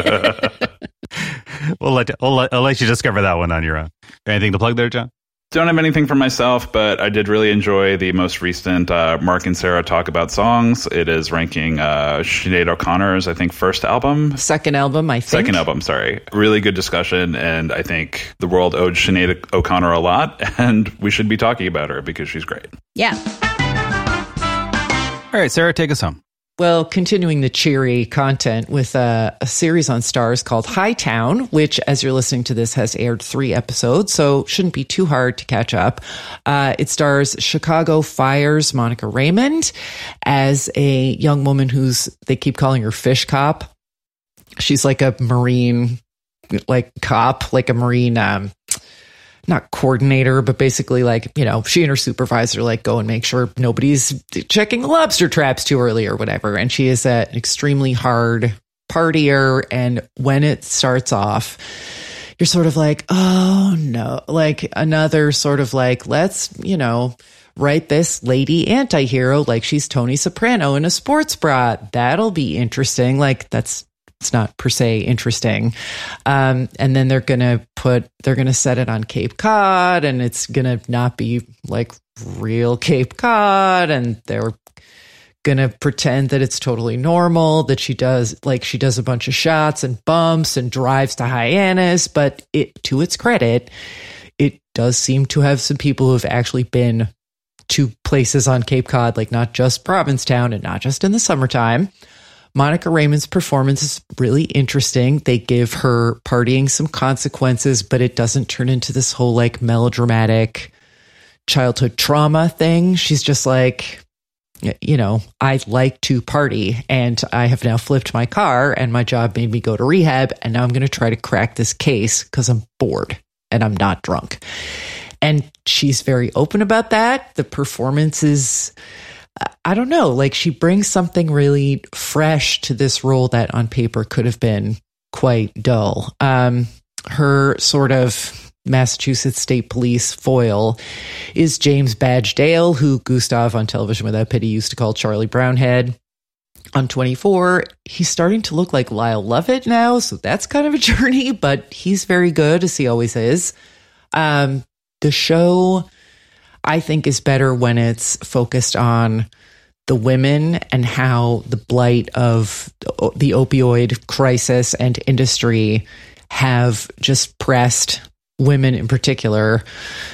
We'll let, we'll let, I'll let you discover that one on your own. Anything to plug there, John? Don't have anything for myself, but I did really enjoy the most recent uh, Mark and Sarah Talk About Songs. It is ranking uh, Sinead O'Connor's, I think, first album. Second album, I think. Second album, sorry. Really good discussion, and I think the world owed Sinead O'Connor a lot, and we should be talking about her because she's great. Yeah. All right, Sarah, take us home. Well, continuing the cheery content with a, a series on Starz called Hightown, which, as you're listening to this, has aired three episodes, so shouldn't be too hard to catch up. Uh, it stars Chicago Fire's Monica Raymond as a young woman who's, they keep calling her Fish Cop. She's like a Marine, like cop, like a Marine, um, not coordinator, but basically like, you know, she and her supervisor like go and make sure nobody's checking the lobster traps too early or whatever. And she is an extremely hard partier. And when it starts off, you're sort of like, oh no, like another sort of like, let's, you know, write this lady anti-hero like she's Tony Soprano in a sports bra. That'll be interesting. Like that's, it's not per se interesting. Um, and then they're going to put, they're going to set it on Cape Cod, and it's going to not be like real Cape Cod. And they're going to pretend that it's totally normal, that she does, like she does a bunch of shots and bumps and drives to Hyannis. But it, to its credit, it does seem to have some people who have actually been to places on Cape Cod, like not just Provincetown and not just in the summertime. Monica Raymond's performance is really interesting. They give her partying some consequences, but it doesn't turn into this whole like melodramatic childhood trauma thing. She's just like, you know, I like to party, and I have now flipped my car, and my job made me go to rehab, and now I'm going to try to crack this case because I'm bored and I'm not drunk. And she's very open about that. The performance is, I don't know, like she brings something really fresh to this role that on paper could have been quite dull. Um, her sort of Massachusetts State Police foil is James Badge Dale, who Gustav on Television Without Pity used to call Charlie Brownhead. On twenty-four, he's starting to look like Lyle Lovett now, so that's kind of a journey, but he's very good, as he always is. Um, the show, I think, is better when it's focused on the women and how the blight of the opioid crisis and industry have just pressed women in particular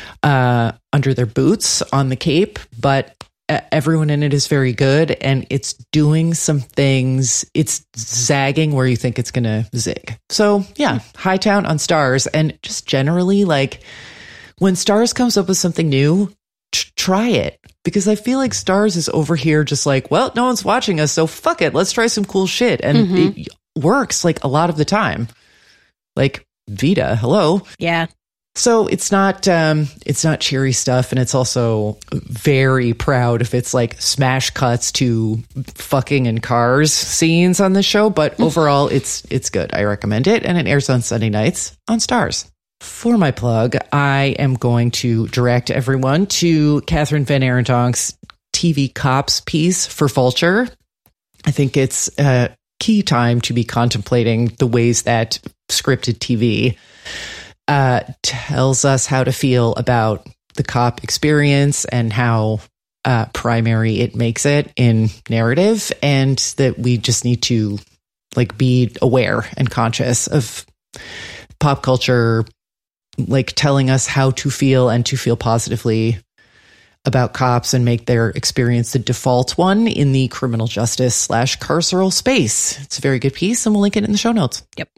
uh, under their boots on the Cape. But everyone in it is very good, and it's doing some things. It's zagging where you think it's going to zig. So yeah, Hightown on Starz. And just generally, like when Starz comes up with something new, t- try it. Because I feel like Starz is over here just like, well, no one's watching us, so fuck it. Let's try some cool shit. And mm-hmm. it works like a lot of the time. Like Vita, hello. Yeah. So it's not um, it's not cheery stuff, and it's also very proud if it's like smash cuts to fucking in cars scenes on the show. But overall, it's it's good. I recommend it, and it airs on Sunday nights on Starz. For my plug, I am going to direct everyone to Catherine Van Arendonk's T V Cops piece for Vulture. I think it's a key time to be contemplating the ways that scripted T V uh, tells us how to feel about the cop experience and how uh, primary it makes it in narrative, and that we just need to like be aware and conscious of pop culture, like telling us how to feel and to feel positively about cops and make their experience the default one in the criminal justice slash carceral space. It's a very good piece, and we'll link it in the show notes. Yep.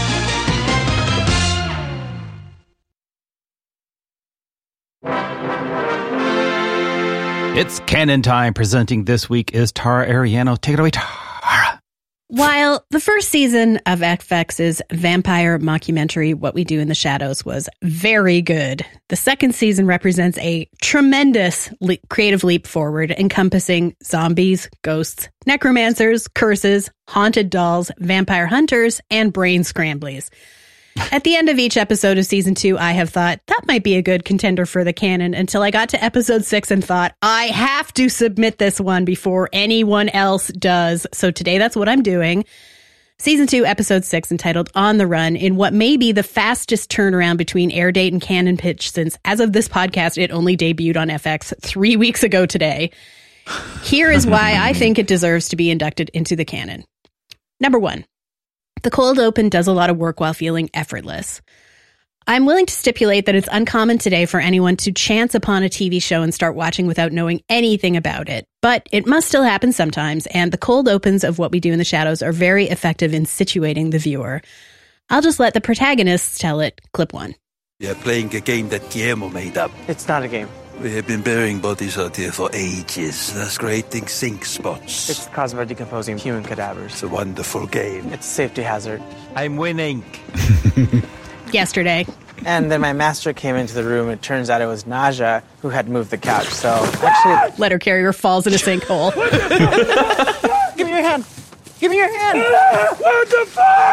It's Canon time. Presenting this week is Tara Ariano. Take it away, Tara. While the first season of F X's vampire mockumentary, What We Do in the Shadows, was very good, the second season represents a tremendous le- creative leap forward, encompassing zombies, ghosts, necromancers, curses, haunted dolls, vampire hunters, and brain scramblies. At the end of each episode of season two, I have thought that might be a good contender for the canon, until I got to episode six and thought, I have to submit this one before anyone else does. So today that's what I'm doing. Season two, episode six, entitled On the Run, in what may be the fastest turnaround between air date and canon pitch, since as of this podcast, it only debuted on F X three weeks ago today. Here is why I think it deserves to be inducted into the canon. Number one. The cold open does a lot of work while feeling effortless. I'm willing to stipulate that it's uncommon today for anyone to chance upon a T V show and start watching without knowing anything about it. But it must still happen sometimes, and the cold opens of What We Do in the Shadows are very effective in situating the viewer. I'll just let the protagonists tell it. Clip one. You're playing a game that Guillermo made up. It's not a game. We have been burying bodies out here for ages, thus creating sink spots. It's caused by decomposing human cadavers. It's a wonderful game. It's a safety hazard. I'm winning. Yesterday. And then my master came into the room. It turns out it was Naja who had moved the couch. So actually, letter carrier falls in a sinkhole. Give me your hand. Give me your hand. What the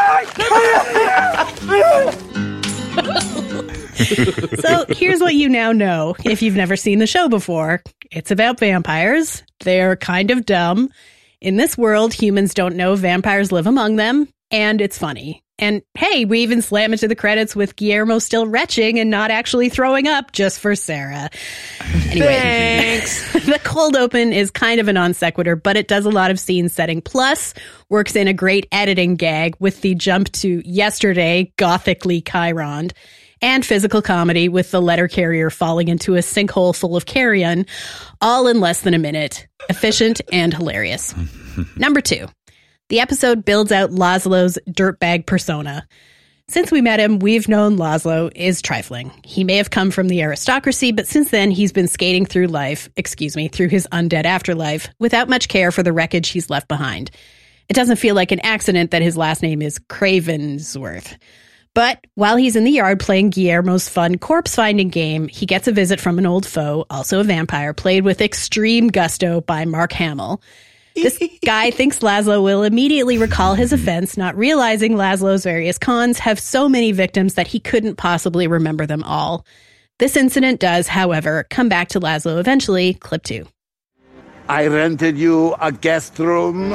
fuck? So here's what you now know if you've never seen the show before. It's about vampires. They're kind of dumb. In this world, humans don't know vampires live among them, and it's funny. And hey, we even slam into the credits with Guillermo still retching and not actually throwing up just for Sarah. Anyway, thanks. The cold open is kind of a non sequitur, but it does a lot of scene setting. Plus, works in a great editing gag with the jump to yesterday, gothically Chiron, and physical comedy with the letter carrier falling into a sinkhole full of carrion, all in less than a minute. Efficient and hilarious. Number two. The episode builds out Laszlo's dirtbag persona. Since we met him, we've known Laszlo is trifling. He may have come from the aristocracy, but since then he's been skating through life, excuse me, through his undead afterlife, without much care for the wreckage he's left behind. It doesn't feel like an accident that his last name is Cravensworth. But while he's in the yard playing Guillermo's fun corpse-finding game, he gets a visit from an old foe, also a vampire, played with extreme gusto by Mark Hamill. This guy thinks Laszlo will immediately recall his offense, not realizing Laszlo's various cons have so many victims that he couldn't possibly remember them all. This incident does, however, come back to Laszlo eventually. Clip two. I rented you a guest room.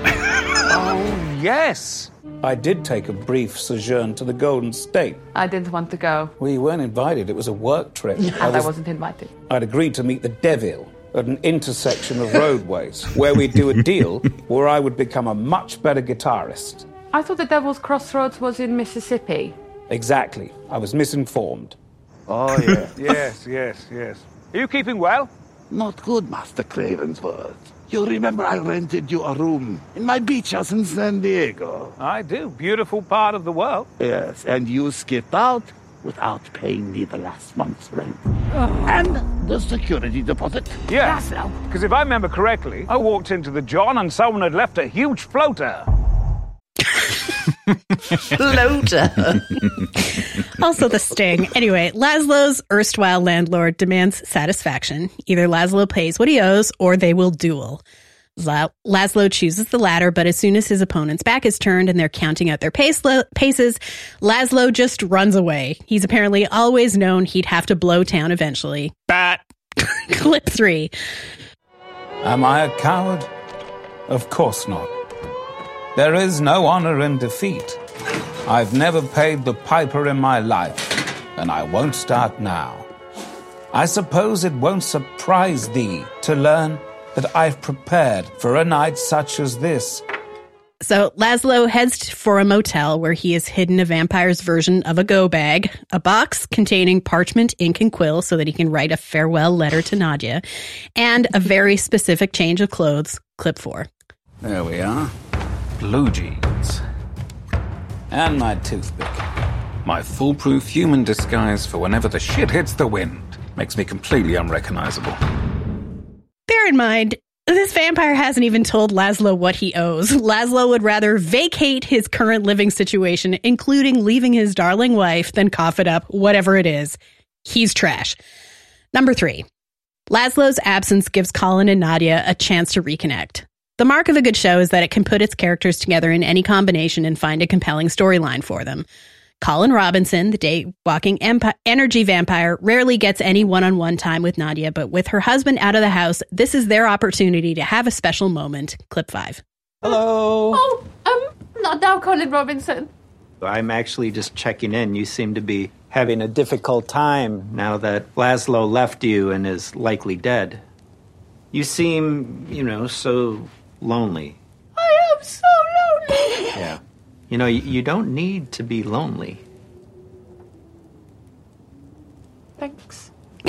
Oh, yes. I did take a brief sojourn to the Golden State. I didn't want to go. We weren't invited. It was a work trip. And I, was, I wasn't invited. I'd agreed to meet the devil at an intersection of roadways, where we'd do a deal where I would become a much better guitarist. I thought the Devil's Crossroads was in Mississippi. Exactly. I was misinformed. Oh, yes, yes, yes, yes. Are you keeping well? Not good, Master Cravensworth. You remember I rented you a room in my beach house in San Diego? I do. Beautiful part of the world. Yes, and you skipped out without paying me the last month's rent. Oh. And the security deposit. Yeah, because if I remember correctly, I walked into the John and someone had left a huge floater. Floater. Also the sting. Anyway, Laszlo's erstwhile landlord demands satisfaction. Either Laszlo pays what he owes or they will duel. La- Laszlo chooses the latter, but as soon as his opponent's back is turned and they're counting out their pace lo- paces, Laszlo just runs away. He's apparently always known he'd have to blow town eventually. Bat. Clip three. Am I a coward? Of course not. There is no honor in defeat. I've never paid the piper in my life, and I won't start now. I suppose it won't surprise thee to learn that I've prepared for a night such as this. So Laszlo heads for a motel where he has hidden a vampire's version of a go bag, a box containing parchment, ink, and quill so that he can write a farewell letter to Nadia, and a very specific change of clothes. Clip four. There we are. Blue jeans. And my toothpick. My foolproof human disguise for whenever the shit hits the wind. Makes me completely unrecognizable. Bear in mind, this vampire hasn't even told Laszlo what he owes. Laszlo would rather vacate his current living situation, including leaving his darling wife, than cough it up, whatever it is. He's trash. Number three. Laszlo's absence gives Colin and Nadia a chance to reconnect. The mark of a good show is that it can put its characters together in any combination and find a compelling storyline for them. Colin Robinson, the day-walking emp- energy vampire, rarely gets any one-on-one time with Nadia, but with her husband out of the house, this is their opportunity to have a special moment. Clip five. Hello. Oh, um, not now, Colin Robinson. I'm actually just checking in. You seem to be having a difficult time now that Laszlo left you and is likely dead. You seem, you know, so lonely. I am so lonely. Yeah. You know, you, you don't need to be lonely. Thanks.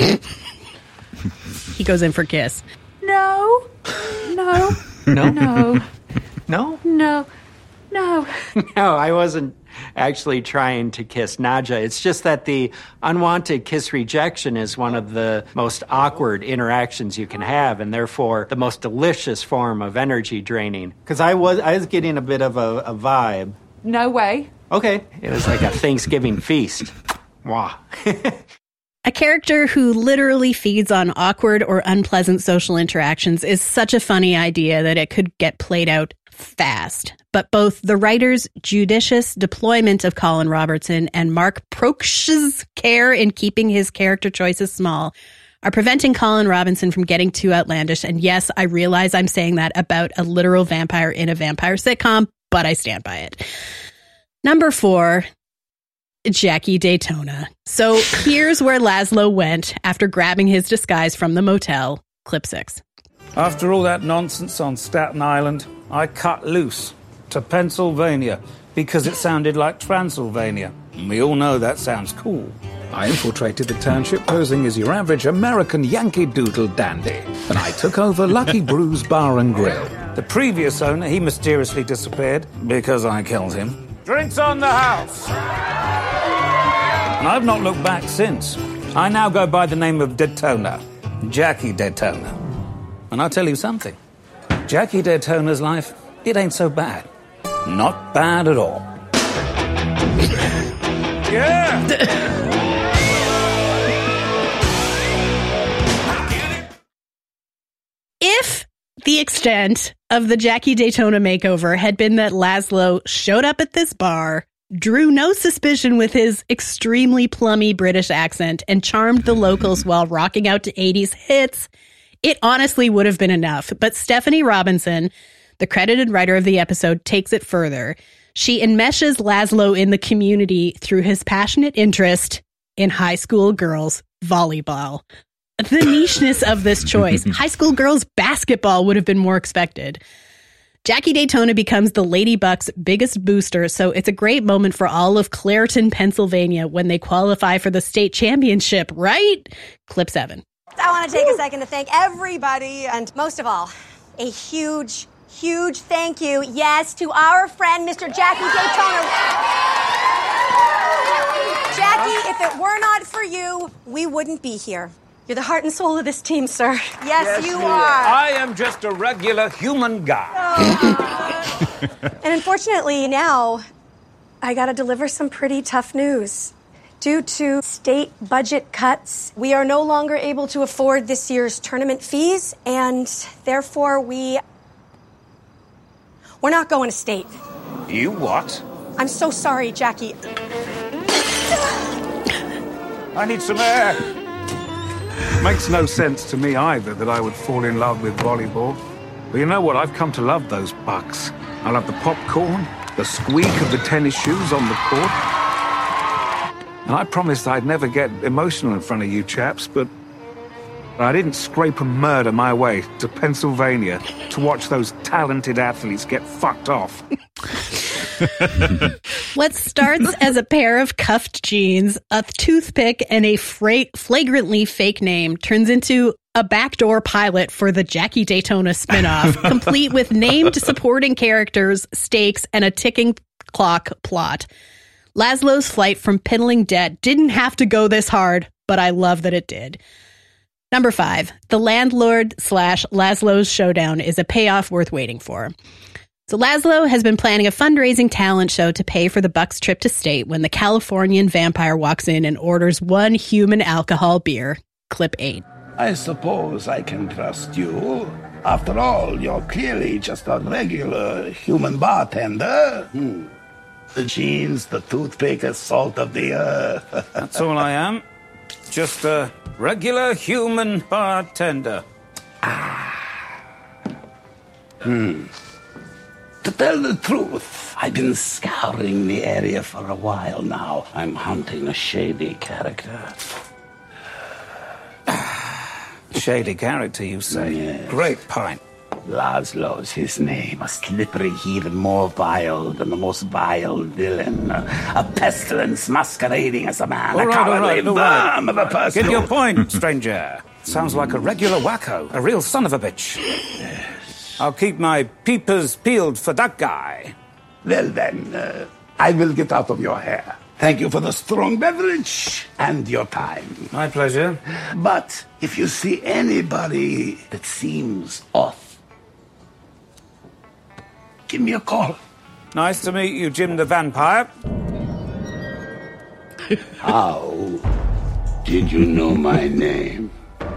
He goes in for kiss. No. No. No? No. No? No. No. No, I wasn't actually trying to kiss Nadja. It's just that the unwanted kiss rejection is one of the most awkward interactions you can have, and therefore the most delicious form of energy draining. Because I was I was getting a bit of a, a vibe. No way. Okay. It was like a Thanksgiving feast. Wow. A character who literally feeds on awkward or unpleasant social interactions is such a funny idea that it could get played out fast. But both the writer's judicious deployment of Colin Robertson and Mark Proksch's care in keeping his character choices small are preventing Colin Robinson from getting too outlandish. And yes, I realize I'm saying that about a literal vampire in a vampire sitcom, but I stand by it. Number four, Jackie Daytona. So here's where Laszlo went after grabbing his disguise from the motel. Clip six. After all that nonsense on Staten Island, I cut loose to Pennsylvania because it sounded like Transylvania. And we all know that sounds cool. I infiltrated the township posing as your average American Yankee Doodle dandy, and I took over Lucky Brew's Bar and Grill. The previous owner, he mysteriously disappeared because I killed him. Drinks on the house! And I've not looked back since. I now go by the name of Daytona, Jackie Daytona. And I'll tell you something. Jackie Daytona's life, it ain't so bad. Not bad at all. Yeah! If the extent of the Jackie Daytona makeover had been that Laszlo showed up at this bar, drew no suspicion with his extremely plummy British accent, and charmed the locals while rocking out to eighties hits, it honestly would have been enough. But Stephanie Robinson, the credited writer of the episode, takes it further. She enmeshes Laszlo in the community through his passionate interest in high school girls volleyball. The nicheness of this choice, high school girls basketball, would have been more expected. Jackie Daytona becomes the Lady Bucks' biggest booster, so it's a great moment for all of Clairton, Pennsylvania, when they qualify for the state championship, right? Clip seven. I want to take a second to thank everybody, and most of all, a huge, huge thank you, yes, to our friend, Mister Jackie Daytona. Jackie, if it were not for you, we wouldn't be here. You're the heart and soul of this team, sir. Yes, Yes, you he are. is. I am just a regular human guy. And unfortunately, now, I got to deliver some pretty tough news. Due to state budget cuts, we are no longer able to afford this year's tournament fees, and therefore we... We're not going to state. You what? I'm so sorry, Jackie. I need some air. Makes no sense to me either that I would fall in love with volleyball. But you know what? I've come to love those Bucks. I love the popcorn, the squeak of the tennis shoes on the court. And I promised I'd never get emotional in front of you chaps, but I didn't scrape and murder my way to Pennsylvania to watch those talented athletes get fucked off. What starts as a pair of cuffed jeans, a toothpick, and a fra- flagrantly fake name turns into a backdoor pilot for the Jackie Daytona spinoff, complete with named supporting characters, stakes, and a ticking clock plot. Laszlo's flight from piddling debt didn't have to go this hard, but I love that it did. Number five, the landlord slash Laszlo's showdown is a payoff worth waiting for. So Laszlo has been planning a fundraising talent show to pay for the Bucks' trip to state when the Californian vampire walks in and orders one human alcohol beer. Clip eight. I suppose I can trust you. After all, you're clearly just a regular human bartender. Hmm. The jeans, the toothpick, the salt of the earth. That's all I am. Just a regular human bartender. Hmm. To tell the truth, I've been scouring the area for a while now. I'm hunting a shady character. Shady character, you say? Yes. Great pint. Laszlo's his name, a slippery heathen more vile than the most vile villain. A pestilence masquerading as a man, All a right, cowardly all right, all right. worm of a person. Get your point, stranger. Sounds like a regular wacko, a real son of a bitch. I'll keep my peepers peeled for that guy. Well then, uh, I will get out of your hair. Thank you for the strong beverage and your time. My pleasure. But if you see anybody that seems off, give me a call. Nice to meet you, Jim the Vampire. How did you know my name?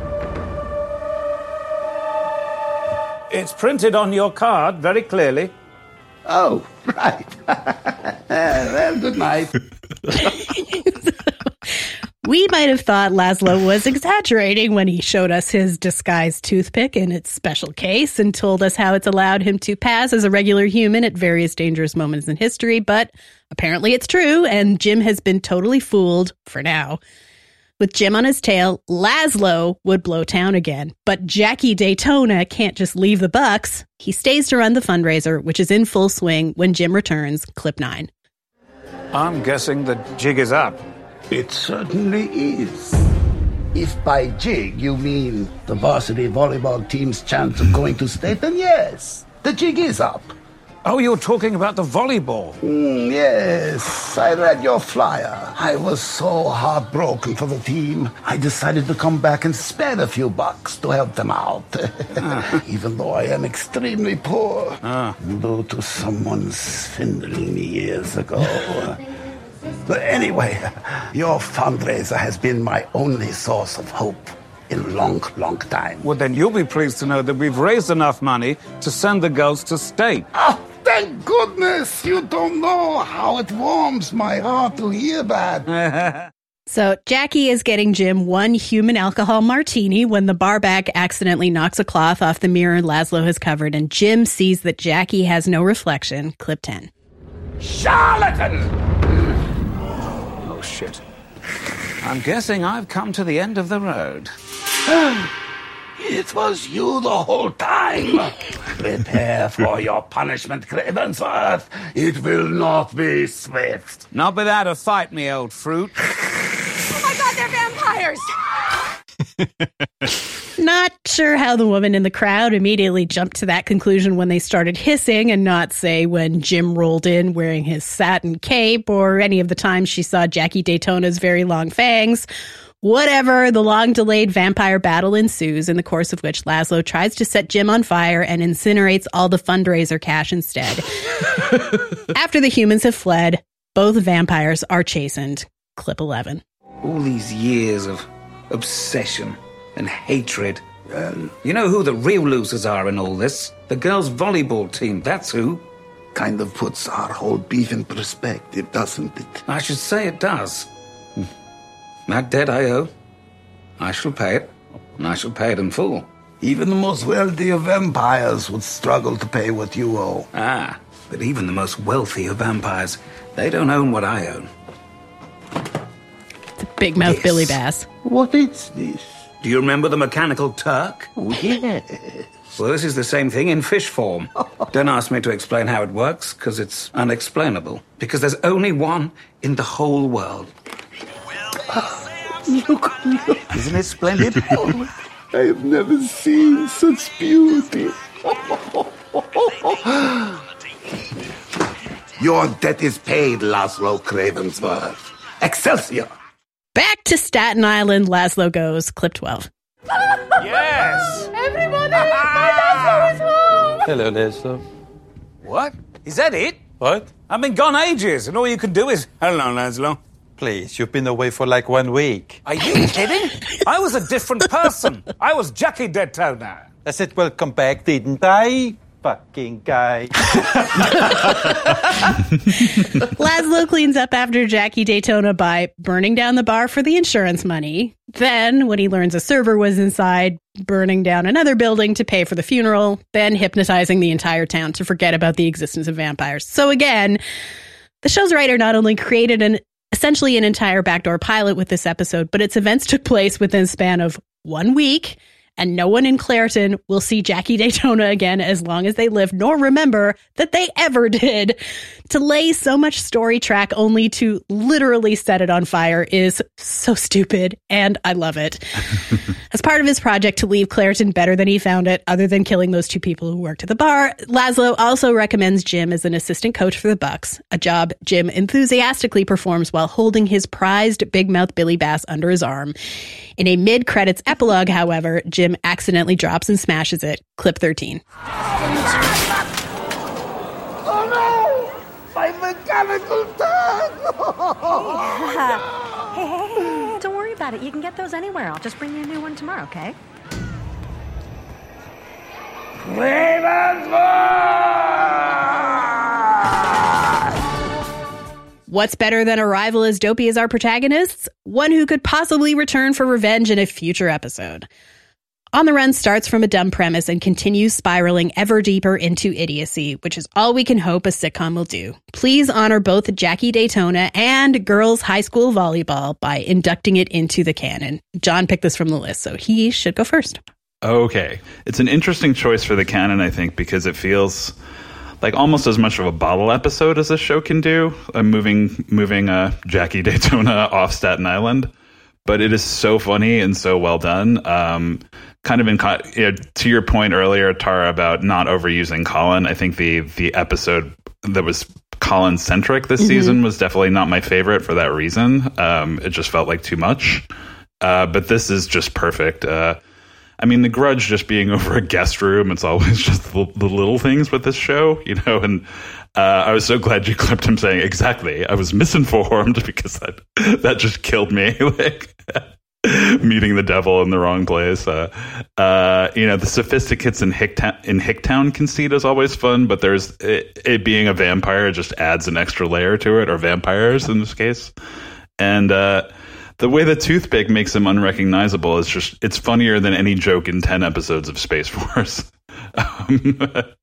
It's printed on your card very clearly. Oh, right. Well, good night. We might have thought Laszlo was exaggerating when he showed us his disguised toothpick in its special case and told us how it's allowed him to pass as a regular human at various dangerous moments in history, but apparently it's true, and Jim has been totally fooled for now. With Jim on his tail, Laszlo would blow town again. But Jackie Daytona can't just leave the Bucks. He stays to run the fundraiser, which is in full swing when Jim returns, clip nine. I'm guessing the jig is up. It certainly is. If by jig you mean the varsity volleyball team's chance of going to state, then yes, the jig is up. Oh, you're talking about the volleyball. Mm, yes, I read your flyer. I was so heartbroken for the team, I decided to come back and spare a few bucks to help them out. Ah. Even though I am extremely poor, ah. due to someone swindling me years ago. But anyway, your fundraiser has been my only source of hope in a long, long time. Well, then you'll be pleased to know that we've raised enough money to send the girls to state. Oh, thank goodness! You don't know how it warms my heart to hear that. So Jackie is getting Jim one human alcohol martini when the barback accidentally knocks a cloth off the mirror Laszlo has covered, and Jim sees that Jackie has no reflection. Clip ten. Charlatan! Oh, shit. I'm guessing I've come to the end of the road. It was you the whole time. Prepare for your punishment, Cravensworth. It will not be swift. Not without a fight, me old fruit. Oh my god, they're vampires! Not sure how the woman in the crowd immediately jumped to that conclusion when they started hissing, and not say when Jim rolled in wearing his satin cape, or any of the times she saw Jackie Daytona's very long fangs. Whatever, the long-delayed vampire battle ensues, in the course of which Laszlo tries to set Jim on fire and incinerates all the fundraiser cash instead. After the humans have fled, both vampires are chastened. Clip eleven. All these years of obsession and hatred. Um, you know who the real losers are in all this? The girls' volleyball team, that's who. Kind of puts our whole beef in perspective, doesn't it? I should say it does. That debt I owe, I shall pay it, and I shall pay it in full. Even the most wealthy of vampires would struggle to pay what you owe. Ah, but even the most wealthy of vampires, they don't own what I own. It's a big mouth yes. Billy Bass. What is this? Do you remember the mechanical Turk? Oh, yes. Well, this is the same thing in fish form. Don't ask me to explain how it works, because it's unexplainable. Because there's only one in the whole world. Look, look. Isn't it splendid? Oh, I have never seen such beauty. Your debt is paid, Laszlo Cravensworth. Excelsior! Back to Staten Island, Laszlo goes. Clip twelve. Yes! Everybody! My Laszlo is home! Hello, Laszlo. What? Is that it? What? I've been gone ages, and all you can do is... Hello, Laszlo. Please, you've been away for like one week. Are you kidding? I was a different person. I was Jackie Daytona. I said welcome back, didn't I? Fucking guy. Laszlo cleans up after Jackie Daytona by burning down the bar for the insurance money. Then, when he learns a server was inside, burning down another building to pay for the funeral, then hypnotizing the entire town to forget about the existence of vampires. So again, the show's writer not only created an essentially an entire backdoor pilot with this episode, but its events took place within a span of one week, and no one in Clairton will see Jackie Daytona again as long as they live, nor remember that they ever did. To lay so much story track only to literally set it on fire is so stupid, and I love it. As part of his project to leave Clairton better than he found it, other than killing those two people who worked at the bar, Laszlo also recommends Jim as an assistant coach for the Bucks, a job Jim enthusiastically performs while holding his prized big mouth Billy Bass under his arm. In a mid-credits epilogue, however, Jim accidentally drops and smashes it. Clip thirteen. Oh no! My mechanical turn! Hey, hey, hey, don't worry about it. You can get those anywhere. I'll just bring you a new one tomorrow, okay? What's better than a rival as dopey as our protagonists? One who could possibly return for revenge in a future episode. On the Run starts from a dumb premise and continues spiraling ever deeper into idiocy, which is all we can hope a sitcom will do. Please honor both Jackie Daytona and girls' high school volleyball by inducting it into the canon. John picked this from the list, so he should go first. Okay. It's an interesting choice for the canon, I think, because it feels like almost as much of a bottle episode as this show can do. I'm moving moving uh, Jackie Daytona off Staten Island, but it is so funny and so well done. Um, kind of in co- you know, to your point earlier, Tara, about not overusing Colin. I think the the episode that was Colin centric this mm-hmm. season was definitely not my favorite for that reason. Um, it just felt like too much. Uh, but this is just perfect. Uh, I mean, The Grudge just being over a guest room, it's always just the, the little things with this show, you know, and uh, I was so glad you clipped him saying, exactly, I was misinformed, because that that just killed me, like, meeting the devil in the wrong place. Uh, uh, you know, the sophisticates in Hicktown, in Hicktown conceit is always fun, but there's it, it being a vampire just adds an extra layer to it, or vampires in this case. And, uh, the way the toothpick makes him unrecognizable is just, it's funnier than any joke in ten episodes of Space Force. um,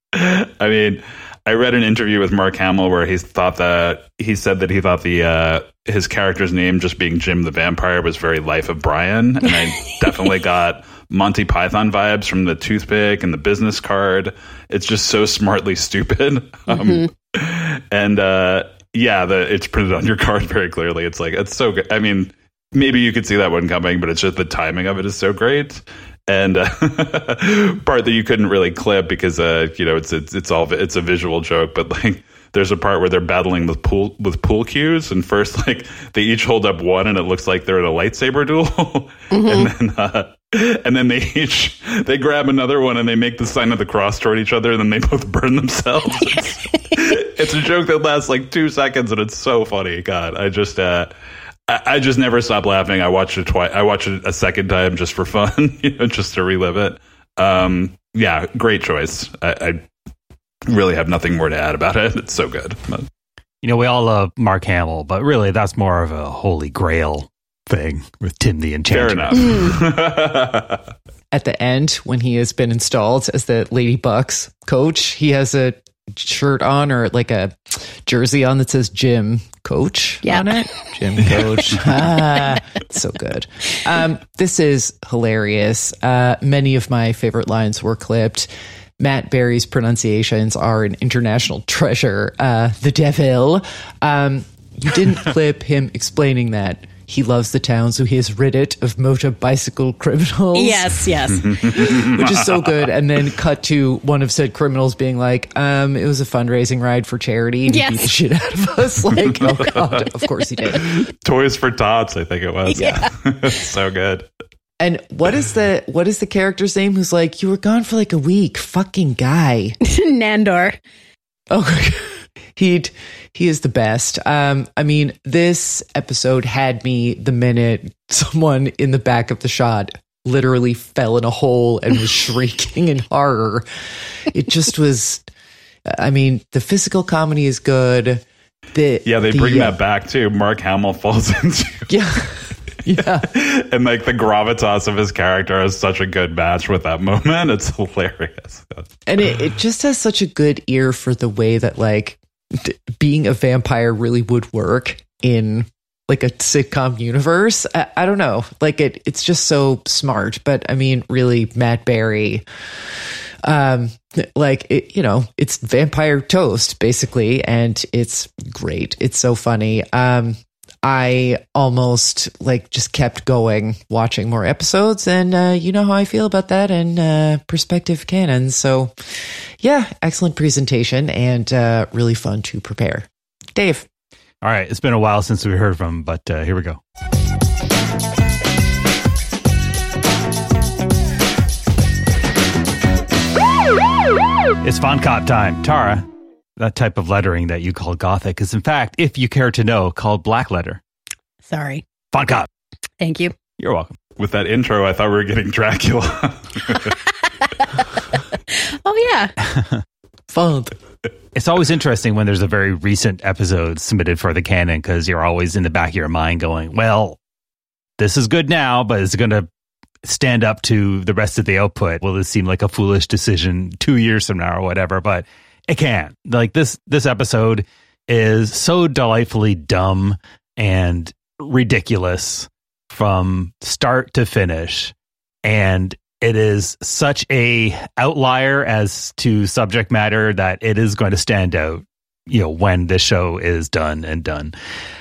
I mean, I read an interview with Mark Hamill where he thought that, he said that he thought the, uh, his character's name just being Jim the Vampire was very Life of Brian. And I definitely got Monty Python vibes from the toothpick and the business card. It's just so smartly stupid. Um, mm-hmm. And, uh, yeah, the, it's printed on your card very clearly. It's like, it's so good. I mean, maybe you could see that one coming, but it's just the timing of it is so great. And uh, part that you couldn't really clip because, uh, you know, it's, it's, it's all, it's a visual joke, but like there's a part where they're battling with pool, with pool cues. And first, like they each hold up one and it looks like they're in a lightsaber duel. Mm-hmm. And then, uh, and then they each, they grab another one and they make the sign of the cross toward each other and then they both burn themselves. It's, it's a joke that lasts like two seconds and it's so funny. God, I just, uh, I just never stop laughing. I watched it twice. I watched it a second time just for fun, you know, just to relive it. Um, yeah, great choice. I, I really have nothing more to add about it. It's so good. But. You know, we all love Mark Hamill, but really that's more of a holy grail thing with Tim the Enchanter. Fair enough. At the end, when he has been installed as the Lady Bucks coach, he has a shirt on or like a jersey on that says Jim Coach yeah. on it. Jim Coach. ah, so good. Um, this is hilarious. Uh, many of my favorite lines were clipped. Matt Berry's pronunciations are an international treasure. Uh, the devil. Um, you didn't clip him explaining that he loves the town, so he has rid it of motor bicycle criminals. Yes, yes. Which is so good. And then cut to one of said criminals being like, um, it was a fundraising ride for charity. And yes. he beat the shit out of us. Like, oh God, of course he did. Toys for Tots, I think it was. Yeah. So good. And what is the what is the character's name who's like, you were gone for like a week, fucking guy? Nandor. Oh, he'd he is the best. Um, I mean, this episode had me the minute someone in the back of the shot literally fell in a hole and was shrieking in horror. It just was. I mean, the physical comedy is good. The yeah, they the, bring uh, that back too. Mark Hamill falls into yeah. Yeah. And like the gravitas of his character is such a good match with that moment. It's hilarious. And it, it just has such a good ear for the way that like d- being a vampire really would work in like a sitcom universe. I, I don't know. Like it, it's just so smart. But I mean, really, Matt Berry, um, like it, you know, it's Vampire Toast basically, and it's great. It's so funny. Um, I almost like just kept going, watching more episodes, and uh, you know how I feel about that and uh, perspective canon. So, yeah, excellent presentation and uh, really fun to prepare. Dave. All right, it's been a while since we heard from him, but uh, here we go. It's Fun Cop time. Tara, that type of lettering that you call Gothic is, in fact, if you care to know, called black letter. Sorry. Fun Cop. Thank you. You're welcome. With that intro, I thought we were getting Dracula. Oh, yeah. Fun. It's always interesting when there's a very recent episode submitted for the canon, because you're always in the back of your mind going, well, this is good now, but is it going to stand up to the rest of the output? Will this seem like a foolish decision two years from now or whatever? But it can. Like this, this episode is so delightfully dumb and ridiculous from start to finish. And it is such a outlier as to subject matter that it is going to stand out, you know, when this show is done and done.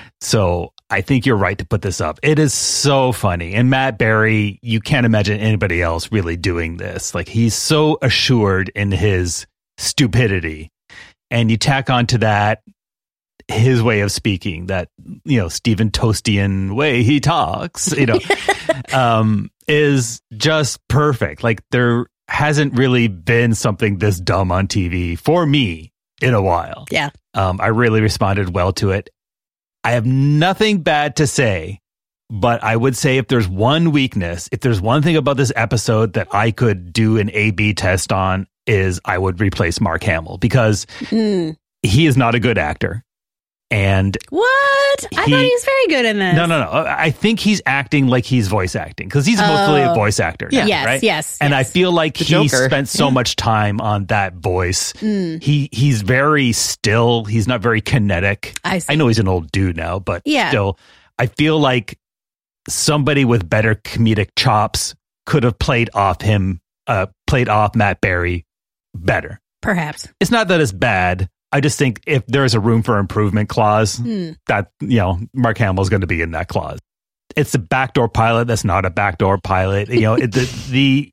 So I think you're right to put this up. It is so funny. And Matt Berry, you can't imagine anybody else really doing this. Like, he's so assured in his stupidity. And you tack onto that his way of speaking, that, you know, Stephen Toastian way he talks, you know, um, is just perfect. Like, there hasn't really been something this dumb on T V for me in a while. Yeah. Um, I really responded well to it. I have nothing bad to say, but I would say if there's one weakness, if there's one thing about this episode that I could do an A B test on, is I would replace Mark Hamill, because mm. he is not a good actor. And what? I he, thought he was very good in this. No, no, no. I think he's acting like he's voice acting, because he's mostly oh. a voice actor. Yeah. Now, Yes, right? yes, And yes. I feel like The he Joker. spent so Yeah. much time on that voice. Mm. He he's very still. He's not very kinetic. I see. I know he's an old dude now, but Yeah. still, I feel like somebody with better comedic chops could have played off him, uh, played off Matt Berry better. Perhaps. It's not that it's bad. I just think if there's a room for improvement clause, Hmm. that, you know, Mark Hamill's going to be in that clause. It's a backdoor pilot that's not a backdoor pilot. You know, it, the the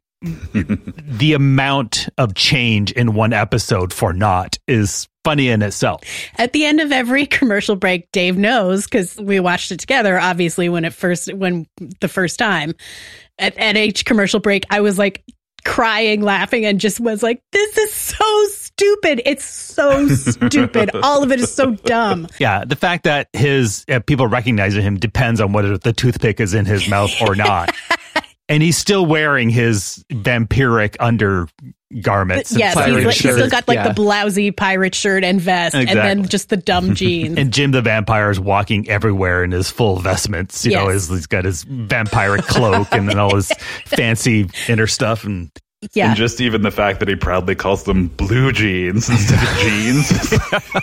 the amount of change in one episode for naught is funny in itself. At the end of every commercial break, Dave knows, because we watched it together, obviously, when it first, when the first time. At, at each commercial break, I was like crying, laughing, and just was like, this is so stupid. It's so stupid. All of it is so dumb. Yeah, the fact that his uh, people recognizing him depends on whether the toothpick is in his mouth or not. And he's still wearing his vampiric undergarments. Yes, and he's, pirate like, he's shirt. still got like Yeah. the blousy pirate shirt and vest, and Exactly. then just the dumb jeans. And Jim the Vampire is walking everywhere in his full vestments. You know, Yes. his, he's got his vampiric cloak and then all his fancy inner stuff. And Yeah. And just even the fact that he proudly calls them blue jeans instead of jeans.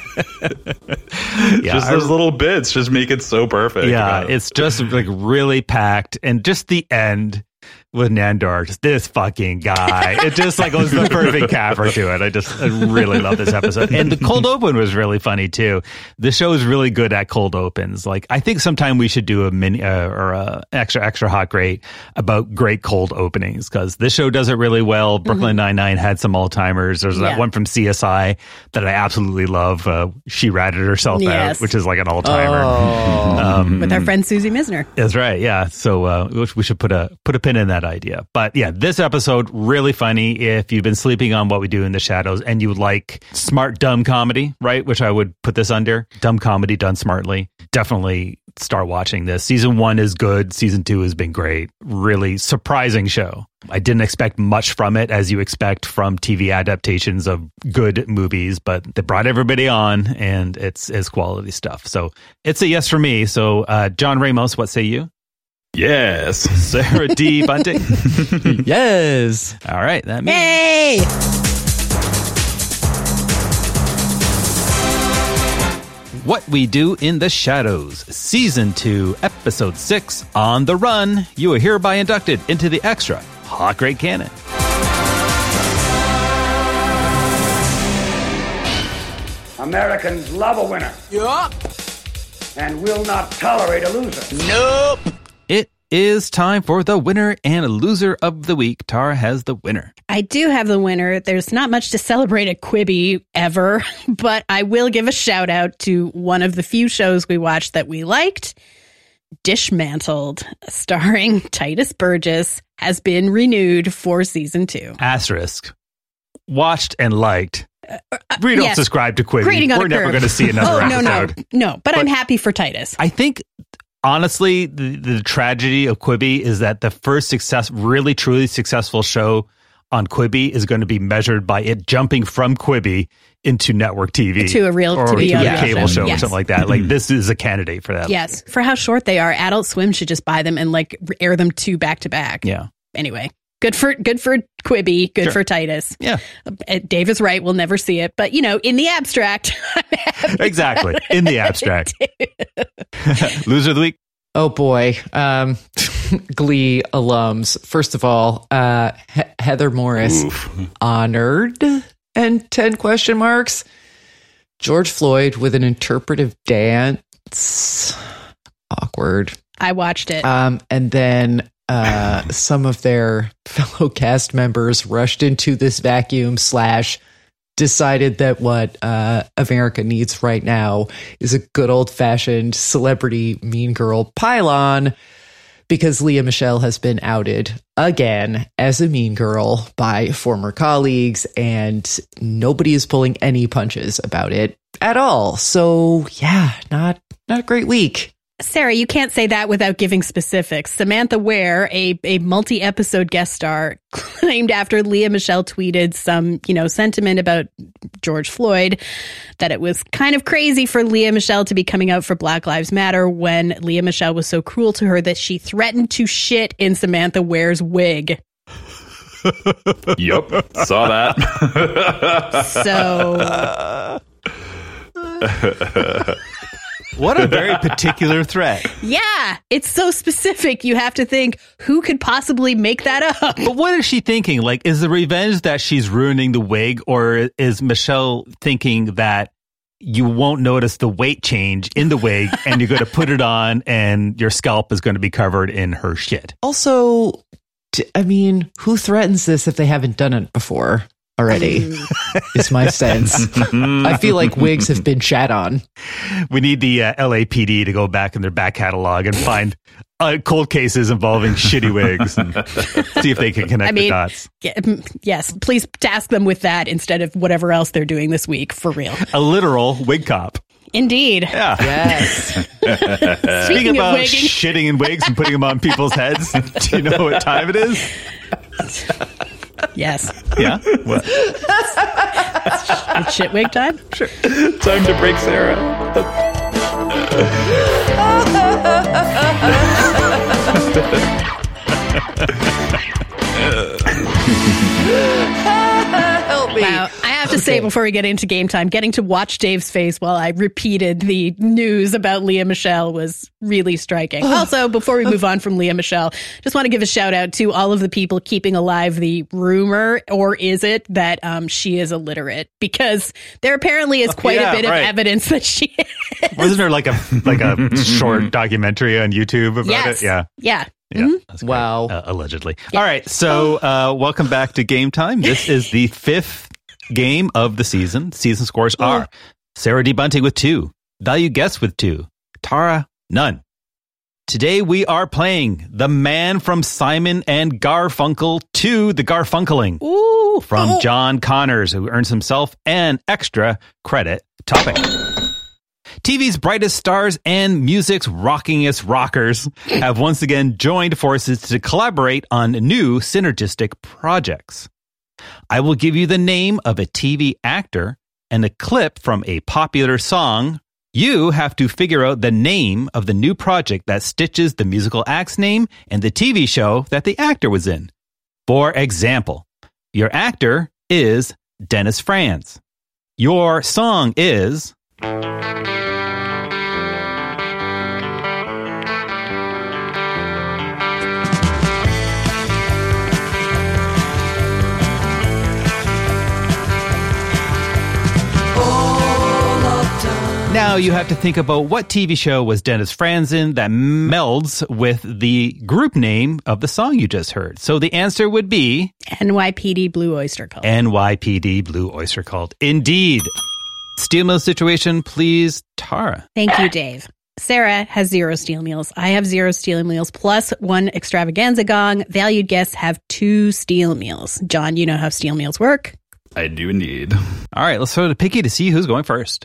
Yeah, just I- those little bits just make it so perfect. yeah, it's just like really packed. And just the end with Nandor, just this fucking guy. It just like was the perfect capper to it. I just I really love this episode. And the cold open was really funny too. The show is really good at cold opens. Like, I think sometime we should do a mini uh, or a extra extra hot great about great cold openings, because this show does it really well. Brooklyn Nine-Nine had some all timers. There's that Yeah. one from C S I that I absolutely love. Uh, she ratted herself Yes. out, which is like an all timer. Oh. Um, With our friend Susie Misner. that's right. Yeah. So uh, we- we should put a put a pin in that idea. But yeah, this episode really funny. If you've been sleeping on What We Do in the Shadows and you like smart dumb comedy, right? Which I would put this under, dumb comedy done smartly. Definitely start watching this. Season one is good. Season two has been great. Really surprising show. I didn't expect much from it, as you expect from T V adaptations of good movies, but they brought everybody on, and it's it's quality stuff. So it's a yes for me. So uh, John Ramos, what say you? Yes. Sarah D. Bunting? Yes. All right. That means Hey! What We Do in the Shadows, Season two, Episode six, On the Run. You are hereby inducted into the extra Hot Great Canon. Americans love a winner. Yeah. And will not tolerate a loser. Nope. It is time for the winner and loser of the week. Tara has the winner. I do have the winner. There's not much to celebrate at Quibi ever, but I will give a shout out to one of the few shows we watched that we liked. Dishmantled, starring Titus Burgess, has been renewed for season two. Asterisk. Watched and liked. Uh, we don't yes. subscribe to Quibi. Grading on We're a never curve. going to see another oh, episode. No, no, no. But, but I'm happy for Titus. I think, honestly, the, the tragedy of Quibi is that the first success, really, truly successful show on Quibi is going to be measured by it jumping from Quibi into network T V. To a real or T V to on a cable show yes. or something like that. Like, this is a candidate for that. Yes. For how short they are, Adult Swim should just buy them and like air them two back to back. Yeah. Anyway. Good for good for Quibi, good Sure. for Titus. Yeah. Uh, Dave is right. We'll never see it. But, you know, in the abstract. Exactly. In the abstract. Loser of the week. Oh, boy. Um, Glee alums. First of all, uh, He- Heather Morris, Oof. honored, and ten question marks. George Floyd with an interpretive dance. Awkward. I watched it. Um, and then uh, some of their fellow cast members rushed into this vacuum slash decided that what uh, America needs right now is a good old fashioned celebrity mean girl pylon, because Lea Michele has been outed again as a mean girl by former colleagues, and nobody is pulling any punches about it at all. So yeah, not not a great week. Sarah, you can't say that without giving specifics. Samantha Ware, a, a multi-episode guest star, claimed after Lea Michele tweeted some, you know, sentiment about George Floyd that it was kind of crazy for Lea Michele to be coming out for Black Lives Matter when Lea Michele was so cruel to her that she threatened to shit in Samantha Ware's wig. Yup, saw that. So... What a very particular threat. Yeah, it's so specific. You have to think, who could possibly make that up? But what is she thinking? Like, is the revenge that she's ruining the wig, or is Michelle thinking that you won't notice the weight change in the wig and you're going to put it on and your scalp is going to be covered in her shit? Also, t- I mean, who threatens this if they haven't done it before already? Is my sense. I feel like wigs have been shat on. We need the uh, L A P D to go back in their back catalog and find uh, cold cases involving shitty wigs and see if they can connect I mean, the dots. Yeah, yes, please task them with that instead of whatever else they're doing this week, for real. A literal wig cop. Indeed. Yeah. Yes. Speaking Speaking of about wigging. shitting in wigs and putting them on people's heads, do you know what time it is? Yes. Yeah? What? It's shit wig time? Sure. Time to break Sarah. Help me. Wow. I have to say, before we get into game time, getting to watch Dave's face while I repeated the news about Lea Michele was really striking. Also, before we move on from Lea Michele, just want to give a shout out to all of the people keeping alive the rumor, or is it, that um, she is illiterate? Because there apparently is quite yeah, a bit right. of evidence that she is. Wasn't there like a like a short documentary on YouTube about Yes. it? Yeah. Yeah. Yeah, Mhm. that's great. Wow. Uh, allegedly. All right. So, uh, welcome back to Game Time. This is the fifth game of the season. Season scores are Sarah D. Bunting with two, Value Guess with two, Tara, none. Today we are playing The Man from Simon and Garfunkel two, The Garfunkeling. Ooh. From Oh. John Connors, who earns himself an extra credit topic. T V's brightest stars and music's rockingest rockers have once again joined forces to collaborate on new synergistic projects. I will give you the name of a T V actor and a clip from a popular song. You have to figure out the name of the new project that stitches the musical act's name and the T V show that the actor was in. For example, your actor is Dennis Franz. Your song is Now you have to think about what T V show was Dennis Franz in that melds with the group name of the song you just heard. So the answer would be... N Y P D Blue Oyster Cult. N Y P D Blue Oyster Cult. Indeed. Steel mill situation, please, Tara. Thank you, Dave. Sarah has zero steel meals. I have zero steel meals plus one extravaganza gong. Valued guests have two steel meals. John, you know how steel meals work? I do indeed. All right, let's throw to Picky to see who's going first.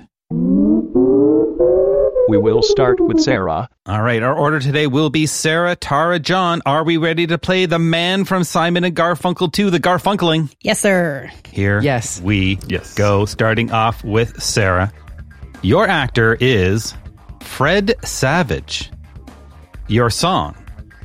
We will start with Sarah. All right, our order today will be Sarah, Tara, John. Are we ready to play the man from Simon and Garfunkel two, the Garfunkeling? Yes, sir. Here yes. we yes. go, starting off with Sarah. Your actor is Fred Savage. Your song.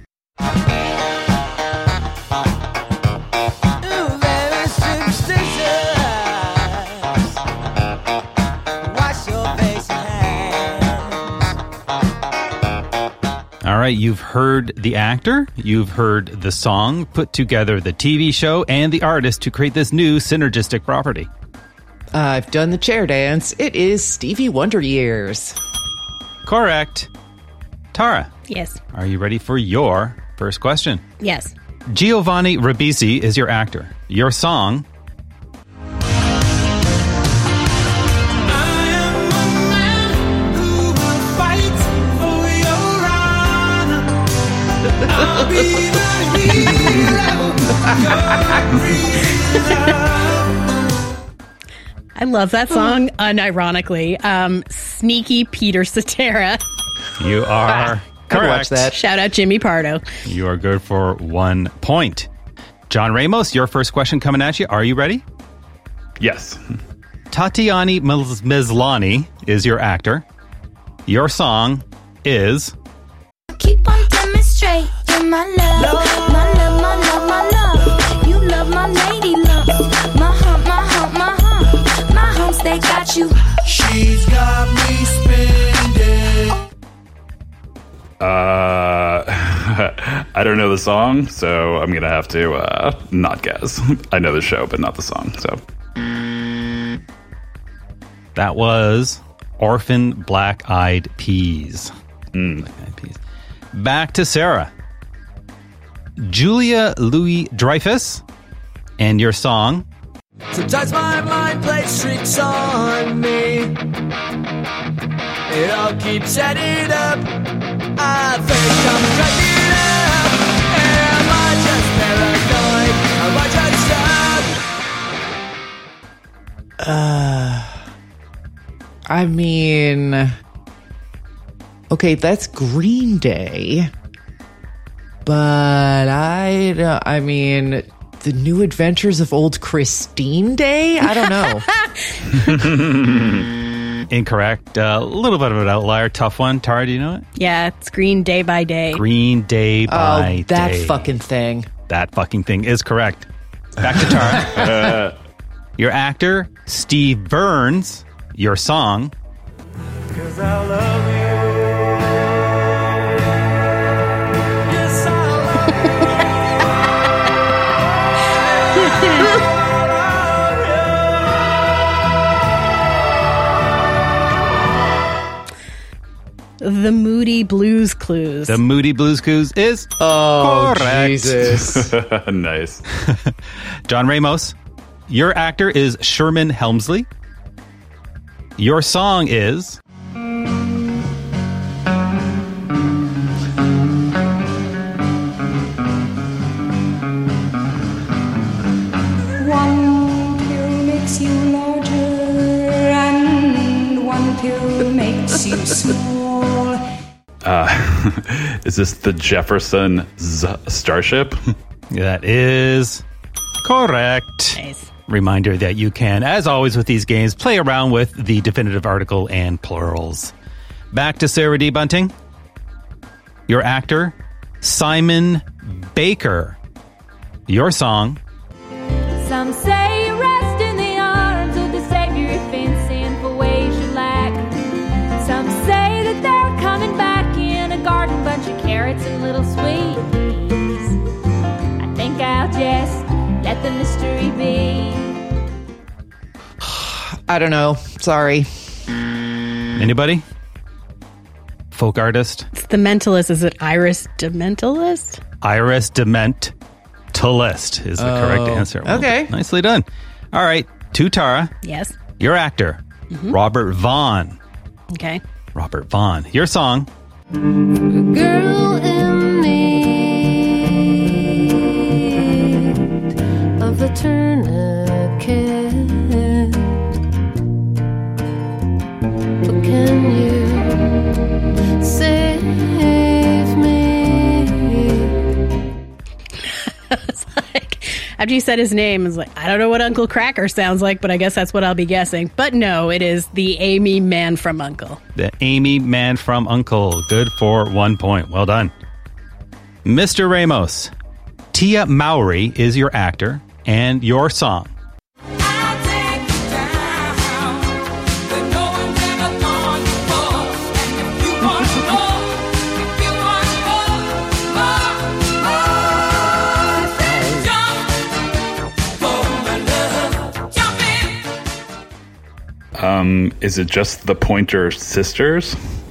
All right, you've heard the actor, you've heard the song, put together the T V show and the artist to create this new synergistic property. I've done the chair dance. It is Stevie Wonder Years. Correct. Tara. Yes. Are you ready for your first question? Yes. Giovanni Ribisi is your actor. Your song. I'll be the hero. I love that song, unironically. Um, Sneaky Peter Cetera. You are correct. Watch that. Shout out Jimmy Pardo. You are good for one point. John Ramos, your first question coming at you. Are you ready? Yes. Tatiana Maslany is your actor. Your song is... Keep on demonstrating my love, my love, my love, my love. You love my lady love, my hump, my hump, my hump, my humps. They got you. She's got me spending. Uh, I don't know the song, so I'm gonna have to uh, not guess. I know the show, but not the song. So that was Orphan Black Eyed Peas. Mm. Black Eyed Peas. Back to Sarah. Julia Louis-Dreyfus and your song. Sometimes my mind plays tricks on me. It all keeps adding up. I think I'm cracking up. Am I just paranoid? Am I just stuck? Uh, I mean... Okay, that's Green Day. But I, uh, I mean, the New Adventures of Old Christine Day? I don't know. Incorrect. A uh, little bit of an outlier. Tough one. Tara, do you know it? Yeah, it's Green Day by Day. Green Day by oh, that Day. fucking thing. That fucking thing is correct. Back to Tara. Your actor, Steve Burns. Your song. 'Cause I love you. The Moody Blues Clues. The Moody Blues Clues is oh, correct. Jesus. Nice. John Ramos, your actor is Sherman Helmsley. Your song is... One pill makes you larger and one pill makes you small. Uh, is this the Jefferson Z- Starship? That is correct. Nice. Reminder that you can, as always with these games, play around with the definitive article and plurals. Back to Sarah D. Bunting. Your actor, Simon Baker. Your song. Some say rest in the arms of the Savior if in sinful ways you lack. Some say that they're coming back in a garden, bunch of carrots and little sweet peas. I think I'll just let the mystery be. I don't know. Sorry. Anybody? Folk artist? It's The Mentalist. Is it Iris Dementalist? Iris Dementalist is the Oh, correct answer. Well, okay. Nicely done. All right. To Tara. Yes. Your actor, Mhm. Robert Vaughn. Okay. Robert Vaughn. Your song. Girl in need of a tourniquet. But can you save me? It's like, after you said his name, it's like, I don't know what Uncle Cracker sounds like, but I guess that's what I'll be guessing. But no, it is the Amy Man from Uncle. The Amy Man from Uncle. Good for one point. Well done. Mister Ramos. Tia Mowry is your actor and your song. Um, is it just the Pointer Sisters?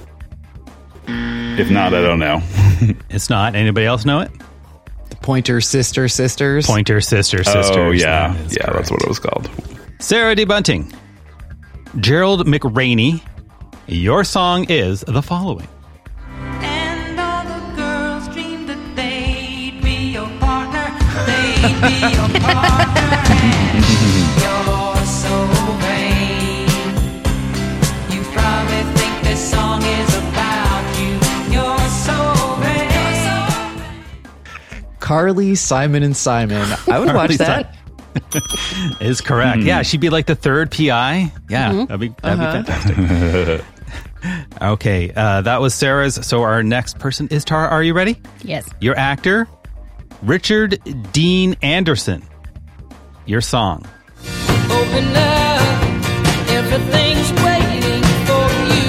If not, I don't know. It's not. Anybody else know it? The Pointer Sister Sisters. Pointer Sister Sisters. Oh, yeah. That is Yeah, correct. that's what it was called. Sarah D. Bunting. Gerald McRaney. Your song is the following. And all the girls dreamed that they'd be your partner. They'd be your partner. And you're so vain. You probably think this song is about you. You're so vain. Carly, Simon, and Simon. I would watch Carly that. Is correct. Yeah, she'd be like the third P I. Yeah, Mhm. that'd be that'd Uh-huh. be fantastic. Okay, uh, that was Sarah's. So our next person is Tara. Are you ready? Yes. Your actor, Richard Dean Anderson. Your song. Open up. Everything's waiting for you.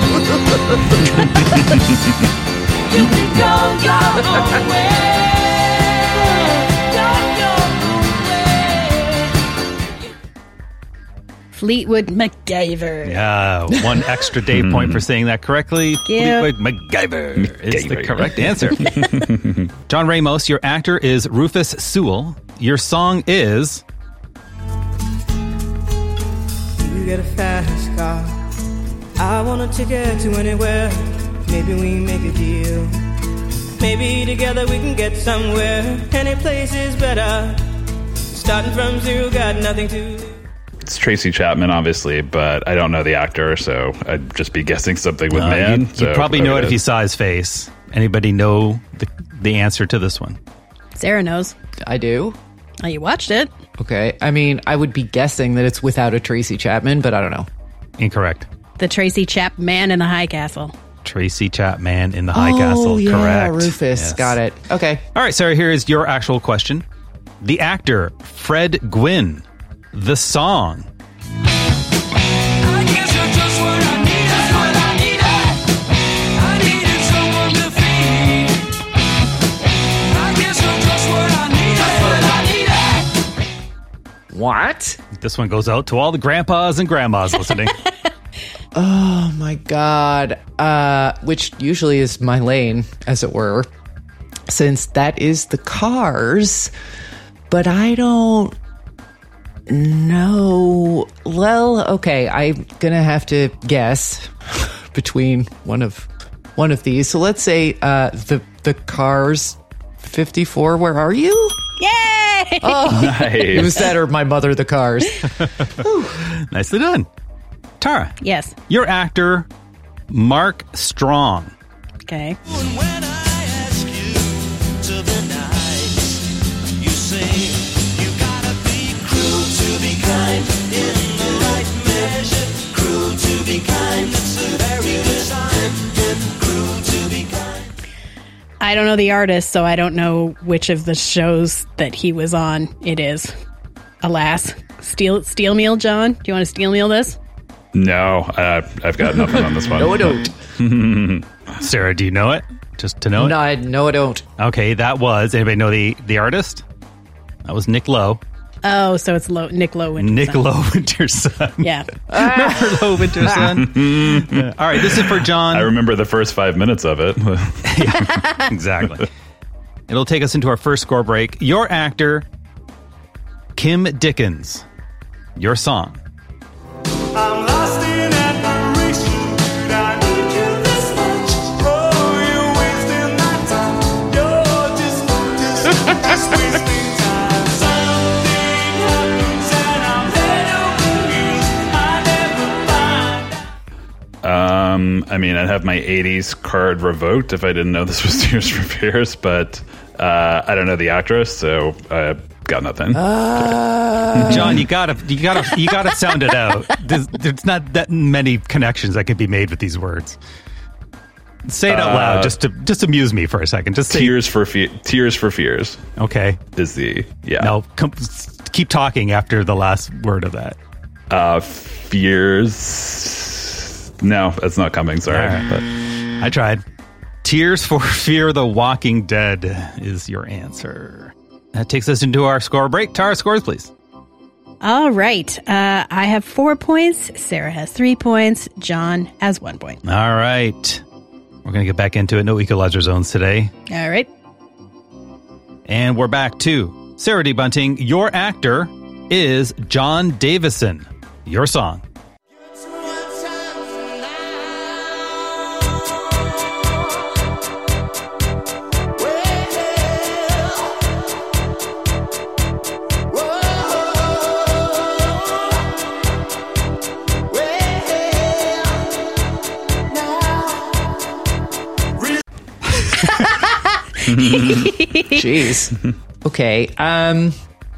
You can go your own way. Go your own way. Fleetwood MacGyver. Yeah, one extra day point for saying that correctly. Yeah. Fleetwood MacGyver is the correct answer. John Ramos, your actor is Rufus Sewell. Your song is You get a fast car. I want a ticket to anywhere. Maybe we make a deal. Maybe together we can get somewhere. Any place is better. Starting from zero, got nothing to. It's Tracy Chapman, obviously, but I don't know the actor, so I'd just be guessing something with Uh, man. You'd, so you'd probably whatever know it if is. you saw his face. Anybody know the, the answer to this one? Sarah knows. I do. Oh, you watched it. Okay. I mean, I would be guessing that it's without a Tracy Chapman, but I don't know. Incorrect. The Tracy Chapman in the High Castle. Tracy Chapman in the High oh, Castle. yeah, Correct. Rufus. Yes. Got it. Okay. All right, Sarah, here is your actual question. The actor, Fred Gwynn. The song. I guess you're just what I need. That's what I needed. I needed someone to feed. I guess you're just what I need. That's what I needed. What? This one goes out to all the grandpas and grandmas listening. Oh my god. Uh, which usually is my lane, as it were, since that is the Cars. But I don't know. Well, okay, I'm gonna have to guess between one of one of these. So let's say uh, the the Cars fifty-four. Where are you? Yay! Oh, Nice. It was that or my mother, the Cars. Nicely done. Tara. Yes. Your actor, Mark Strong. Okay. You say you gotta be cruel to be kind in the right measure. Cruel to be kind, it's a very good sign. Cruel to be kind. I don't know the artist, so I don't know which of the shows that he was on it is. Alas. Steel Steel Meal, John? Do you want to steel meal this? No, uh, I've got nothing on this one. No, I don't. Sarah, do you know it? Just to know it? No, I, no, I don't. Okay, that was, anybody know the, the artist? That was Nick Lowe. Oh, so it's Low, Nick Low Winterson. Nick Low Winterson. Yeah. Remember Low Winterson? Yeah. All right, this is for John. I remember the first five minutes of it. Yeah, exactly. It'll take us into our first score break. Your actor, Kim Dickens. Your song. I'm lost in admiration. I need you this much. Oh, you're wasting my time. You're just, just, just wasting time. Something happens and I'm head over heels. I never find. Um, I mean, I'd have my eighties card revoked if I didn't know this was Tears for Fears, but uh, I don't know the actress, so I got nothing. Uh, John, you gotta, you gotta, you gotta sound it out. There's, there's not that many connections that can be made with these words. Say it out loud, Uh, just to just amuse me for a second. Just say, Tears for Fe- Tears for Fears. Okay, is the yeah. No, com- keep talking after the last word of that. Uh, fears. No, that's not coming. Sorry, All right. but I tried. Tears for Fear the Walking Dead is your answer. That takes us into our score break. Tara, scores, please. All right. Uh, I have four points. Sarah has three points. John has one point. All right. We're going to get back into it. No equalizer zones today. All right. And we're back to Sarah D. Bunting. Your actor is John Davison. Your song. Jeez. Okay. Um,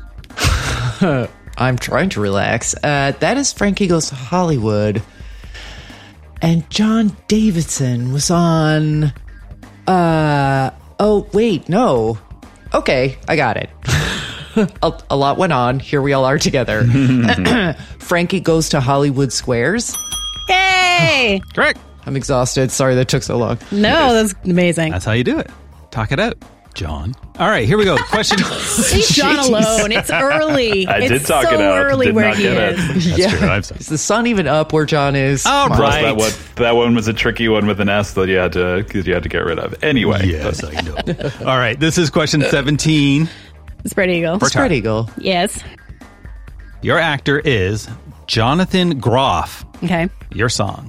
I'm trying to relax. Uh, that is Frankie Goes to Hollywood. And John Davidson was on. Uh, oh, wait, no. Okay, I got it. a, a lot went on. Here we all are together. Frankie Goes to Hollywood Squares. Yay! Correct. I'm exhausted. Sorry that took so long. No, that's amazing. That's how you do it. Talk it out, John. All right, here we go. Question. Leave John alone. It's early. I it's did talk so it out. early Did where not he get it. is. That's yeah. true. I'm sorry. Is the sun even up where John is? All Come on. Plus right. that one, that one was a tricky one with an S that you had to you had to get rid of. Anyway, Yes, I know. All right, this is question seventeen. Spread Eagle. For Spread Tara. Eagle. Yes. Your actor is Jonathan Groff. Okay. Your song.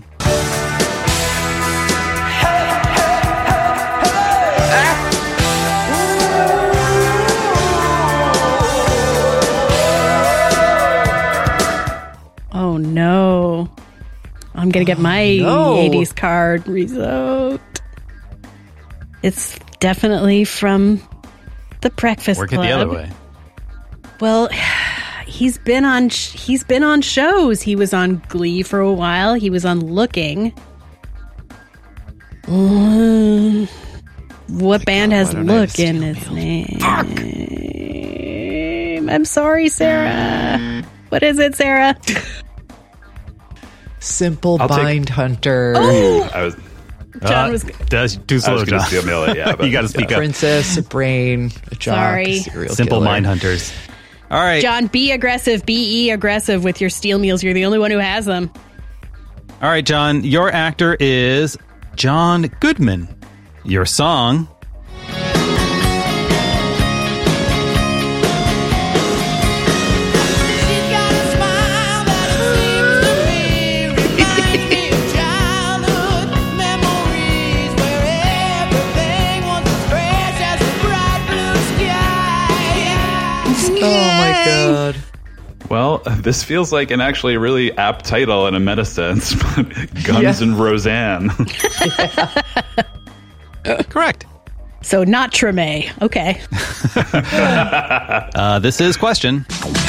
Oh, no. I'm going to get my no. eighties card revoked. It's definitely from The Breakfast Work it Club. the other way. Well, he's been on sh- he's been on shows. He was on Glee for a while. He was on Looking. Mm, what band God, has why don't I Look just in steal its name? I'm sorry, Sarah. What is it, Sarah? Simple I'll take- Bind Hunter. Oh, I was John Uh, was. does too I slow, was going John. to steal it. Yeah, but You got to speak up. Princess, a brain, a jock, Sorry. a serial Simple killer. Mind Hunters. All right. John, be aggressive. Be aggressive with your steel meals. You're the only one who has them. All right, John. Your actor is John Goodman. Your song. Oh my god. Well, this feels like an actually really apt title in a meta sense. Guns Yeah. and Roseanne. Correct. So not Treme. Okay. Uh, this is question.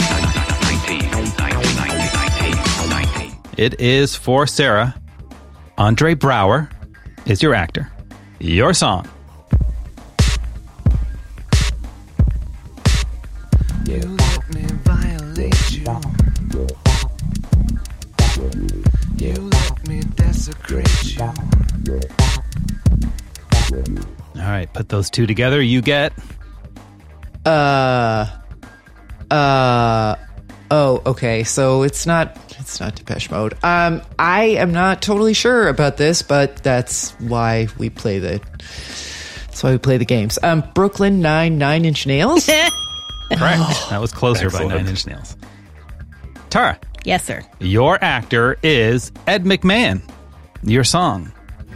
It is for Sarah. Andre Brower is your actor. Your song. You let me violate you. You let me desecrate you. All right, put those two together. You get Uh, Uh, oh, okay. So it's not it's not Depeche Mode. Um, I am not totally sure about this, but that's why we play the that's why we play the games. Um, Brooklyn Nine Nine Inch Nails. Correct. That was closer by Nine Inch Nails. Tara. Yes, sir. Your actor is Ed McMahon. Your song.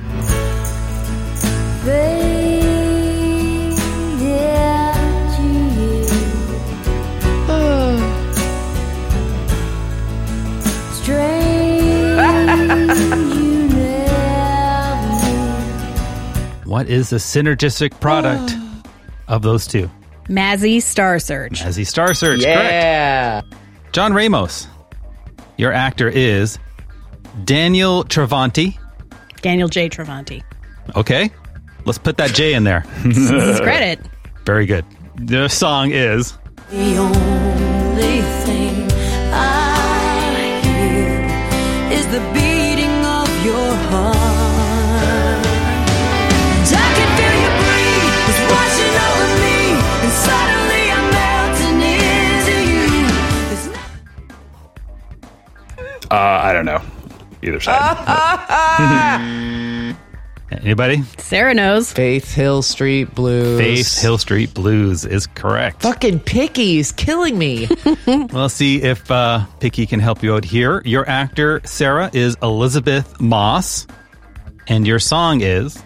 What is the synergistic product of those two? Mazzy Star Search. Mazzy Star Search, Yeah. correct. John Ramos. Your actor is Daniel Travanti. Daniel J. Travanti. Okay. Let's put that J in there. His credit. Very good. The song is The only thing I hear is the beating of your heart. And I can feel you breathe, it's washing over me, and suddenly I'm melting into you. Uh, I don't know. Either side. Anybody? Sarah knows. Faith Hill Street Blues. Faith Hill Street Blues is correct. Fucking Picky is killing me. Well, let's see if uh, Picky can help you out here. Your actor, Sarah, is Elizabeth Moss. And your song is...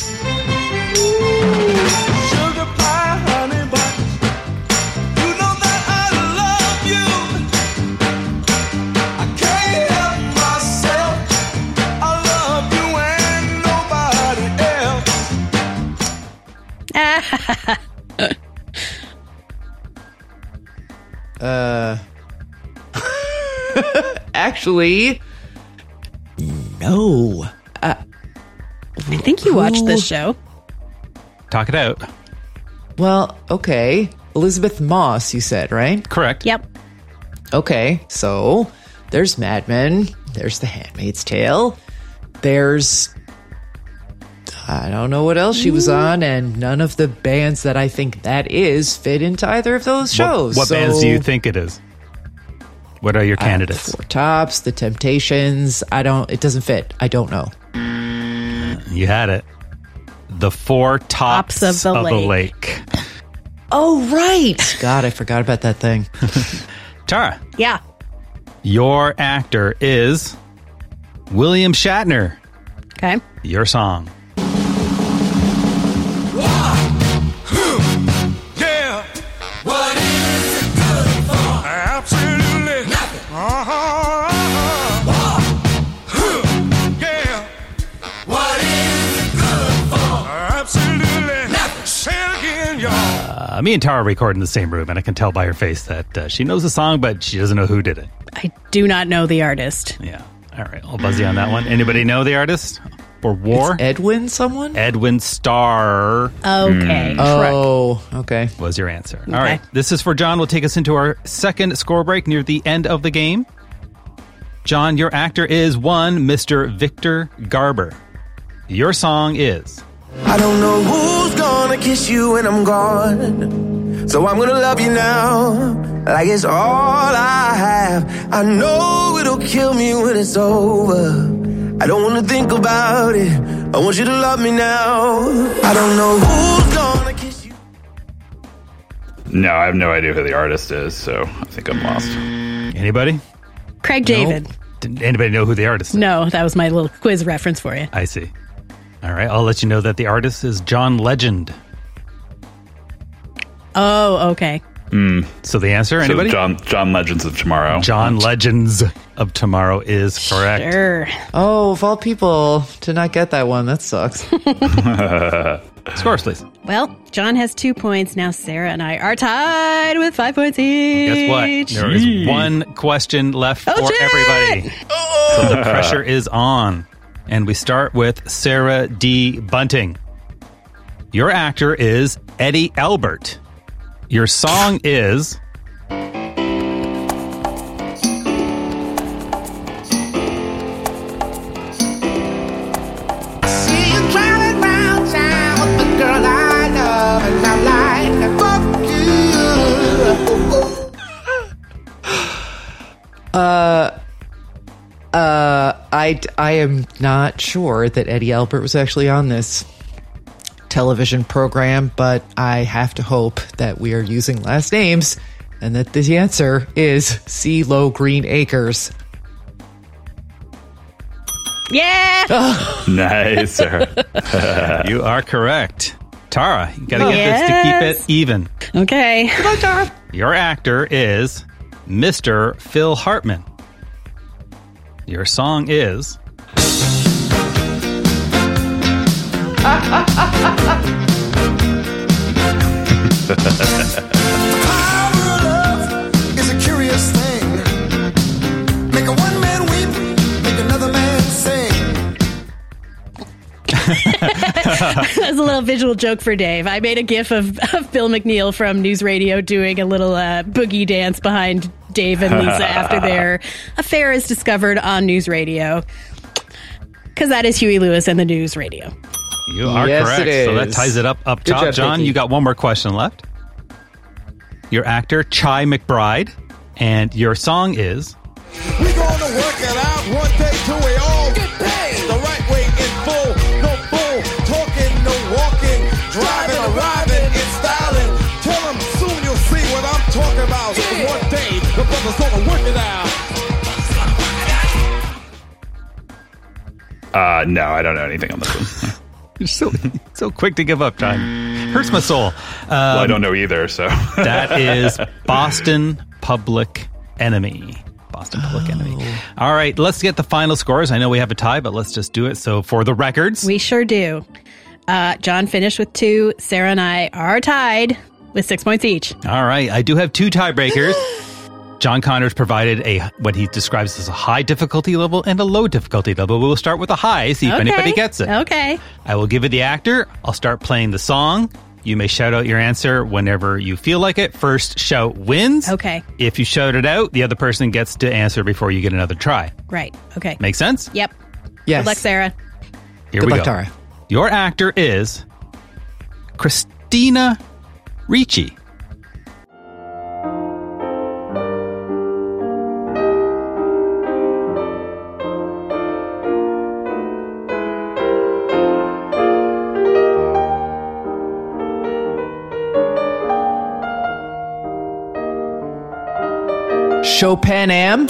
uh, actually, no. Uh, I think you watched this show. Talk it out. Well, okay. Elizabeth Moss, you said, right? Correct. Yep. Okay, so there's Mad Men. There's The Handmaid's Tale. There's... I don't know what else she was on, and none of the bands that I think that is fit into either of those shows. What, what so, bands do you think it is? What are your uh, candidates? Four Tops, The Temptations. I don't. It doesn't fit. I don't know. You had it. The Four Tops, Tops of the of Lake. the Lake. Oh, right. God, I forgot about that thing. Tara. Yeah. Your actor is William Shatner. Okay. Your song. Yeah. What is it good for? Absolutely nothing. Uh-huh. uh-huh. Yeah. What is it good for? Absolutely nothing. Say it again, y'all. Uh, me and Tara record in the same room, and I can tell by her face that uh, she knows the song, but she doesn't know who did it. I do not know the artist. Yeah. All right. I'll buzz you on that one. Anybody know the artist for War? It's Edwin someone? Edwin Starr. Okay. Mm. Oh, okay. Was your answer. Okay. All right. This is for John. Will take us into our second score break near the end of the game. John, your actor is one Mister Victor Garber. Your song is... I don't know who's gonna kiss you when I'm gone, so I'm gonna love you now, like it's all I have. I know it'll kill me when it's over. I don't wanna think about it. I want you to love me now. I don't know who's gonna kiss you. No, I have no idea who the artist is, so I think I'm lost. Anybody? Craig David. No? Did anybody know who the artist is? No, that was my little quiz reference for you. I see. All right. I'll let you know that the artist is John Legend. Oh, okay. Mm. So the answer, anybody? So John, John Legends of Tomorrow. John Legends of Tomorrow is correct. Sure. Oh, of all people to not get that one, that sucks. Scores, please. Well, John has two points. Now Sarah and I are tied with five points each. Guess what? There is one question left Oh, for shit! everybody. So the pressure is on. And we start with Sarah D. Bunting. Your actor is Eddie Albert. Your song is... See you driving round town with the girl I love, and I'm like, fuck you. I, I am not sure that Eddie Albert was actually on this television program, but I have to hope that we are using last names and that the answer is CeeLo Green Acres. Yeah! Nice, sir. You are correct. Tara, you got to Oh. get Yes. this to keep it even. Okay. Goodbye, Tara. Your actor is Mister Phil Hartman. Your song is... It's a curious thing. Make a one man weep, make another man sing. That was a little visual joke for Dave. I made a gif of, of Bill McNeil from News Radio doing a little uh, boogie dance behind Dave and Lisa after their affair is discovered on News Radio. Because that is Huey Lewis and the News Radio. You are Yes, correct. it So that is. ties it up up Good top. job, John, Vicky. you got one more question left. Your actor, Chai McBride, and your song is... We gonna work it out one day till we all get paid. The right way in full, no bull, talking, no walking, driving, arriving, and styling. Tell them soon you'll see what I'm talking about. One day the brothers gonna work it out. Uh, no, I don't know anything on this one. You're so, so quick to give up, John. Hurts my soul. Um, well, I don't know either, so. That is Boston Public Enemy. Boston Public Enemy. All right, let's get the final scores. I know we have a tie, but let's just do it. So for the records. We sure do. Uh, John finished with two. Sarah and I are tied with six points each. All right, I do have two tiebreakers. John Connors provided a what he describes as a high difficulty level and a low difficulty level. We'll start with a high, see if Okay. anybody gets it. Okay. I will give it the actor. I'll start playing the song. You may shout out your answer whenever you feel like it. First shout wins. Okay. If you shout it out, the other person gets to answer before you get another try. Right. Okay. Make sense? Yep. Yes. Good luck, Sarah. Here Good we luck, go. Tara. Your actor is Christina Ricci. Chopin Am.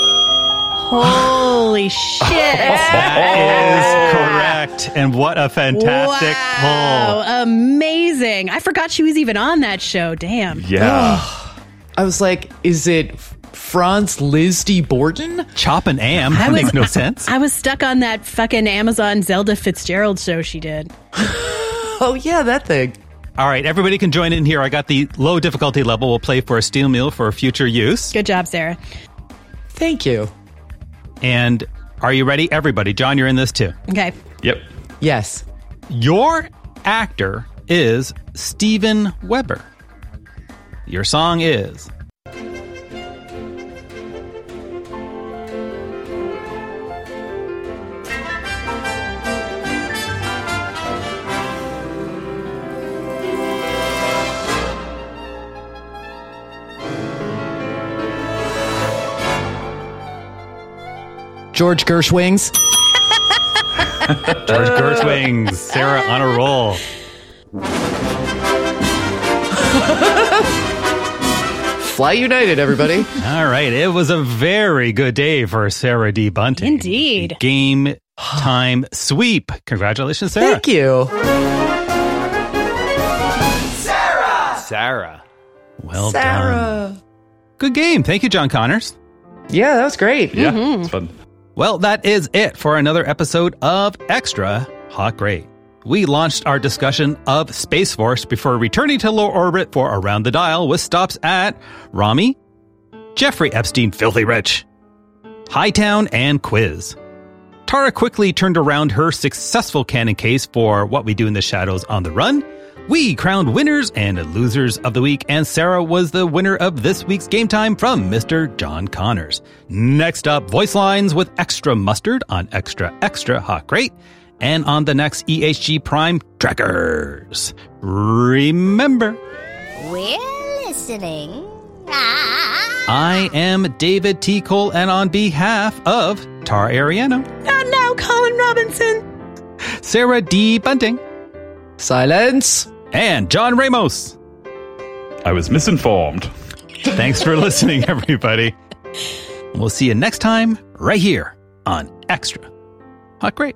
Holy shit. That is correct. And what a fantastic Wow, amazing. I forgot she was even on that show. Damn. Yeah. I was like, is it Franz Liz D. Borden? Chop and Am. I That was- makes no sense. I was stuck on that fucking Amazon Zelda Fitzgerald show she did. Oh, yeah, that thing. All right, everybody can join in here. I got the low difficulty level. We'll play for a steel meal for future use. Good job, Sarah. Thank you. And are you ready? Everybody. John, you're in this too. Okay. Yep. Yes. Your actor is Steven Weber. Your song is... George Gershwings. George Gershwings. Sarah on a roll. Fly United, everybody. All right. It was a very good day for Sarah D. Bunting. Indeed. Game time sweep. Congratulations, Sarah. Thank you. Sarah. Well Sarah. done. Good game. Thank you, John Connors. Yeah, that was great. Yeah, Mm-hmm. it's fun. Well, that is it for another episode of Extra Hot Great. We launched our discussion of Space Force before returning to low orbit for Around the Dial with stops at Rami, Jeffrey Epstein Filthy Rich, Hightown, and Quiz. Tara quickly turned around her successful canon case for What We Do in the Shadows on the Run. We crowned winners and losers of the week, and Sarah was the winner of this week's Game Time from Mister John Connors. Next up, voice lines with Extra Mustard on Extra Extra Hot Great, and on the next E H G Prime Trackers. Remember, We're listening. Ah. I am David T. Cole, and on behalf of Tara Ariano, And now Colin Robinson, Sarah D. Bunting, Silence, and John Ramos. I was misinformed. Thanks for listening, everybody. We'll see you next time right here on Extra Hot Great.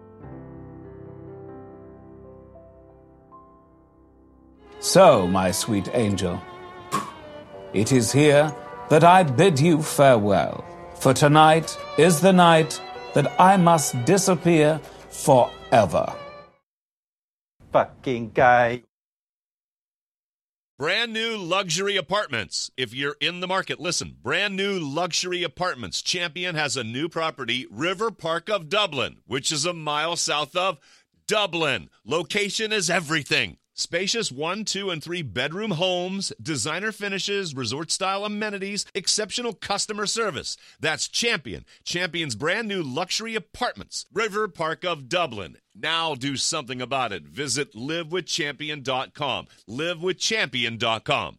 So, my sweet angel, it is here that I bid you farewell, for tonight is the night that I must disappear forever. Fucking guy. Brand new luxury apartments. If you're in the market, listen. Brand new luxury apartments. Champion has a new property, River Park of Dublin, which is a mile south of Dublin. Location is everything. Spacious one, two, and three bedroom homes, designer finishes, resort-style amenities, exceptional customer service. That's Champion. Champion's brand new luxury apartments. River Park of Dublin. Now do something about it. Visit live with champion dot com. live with champion dot com.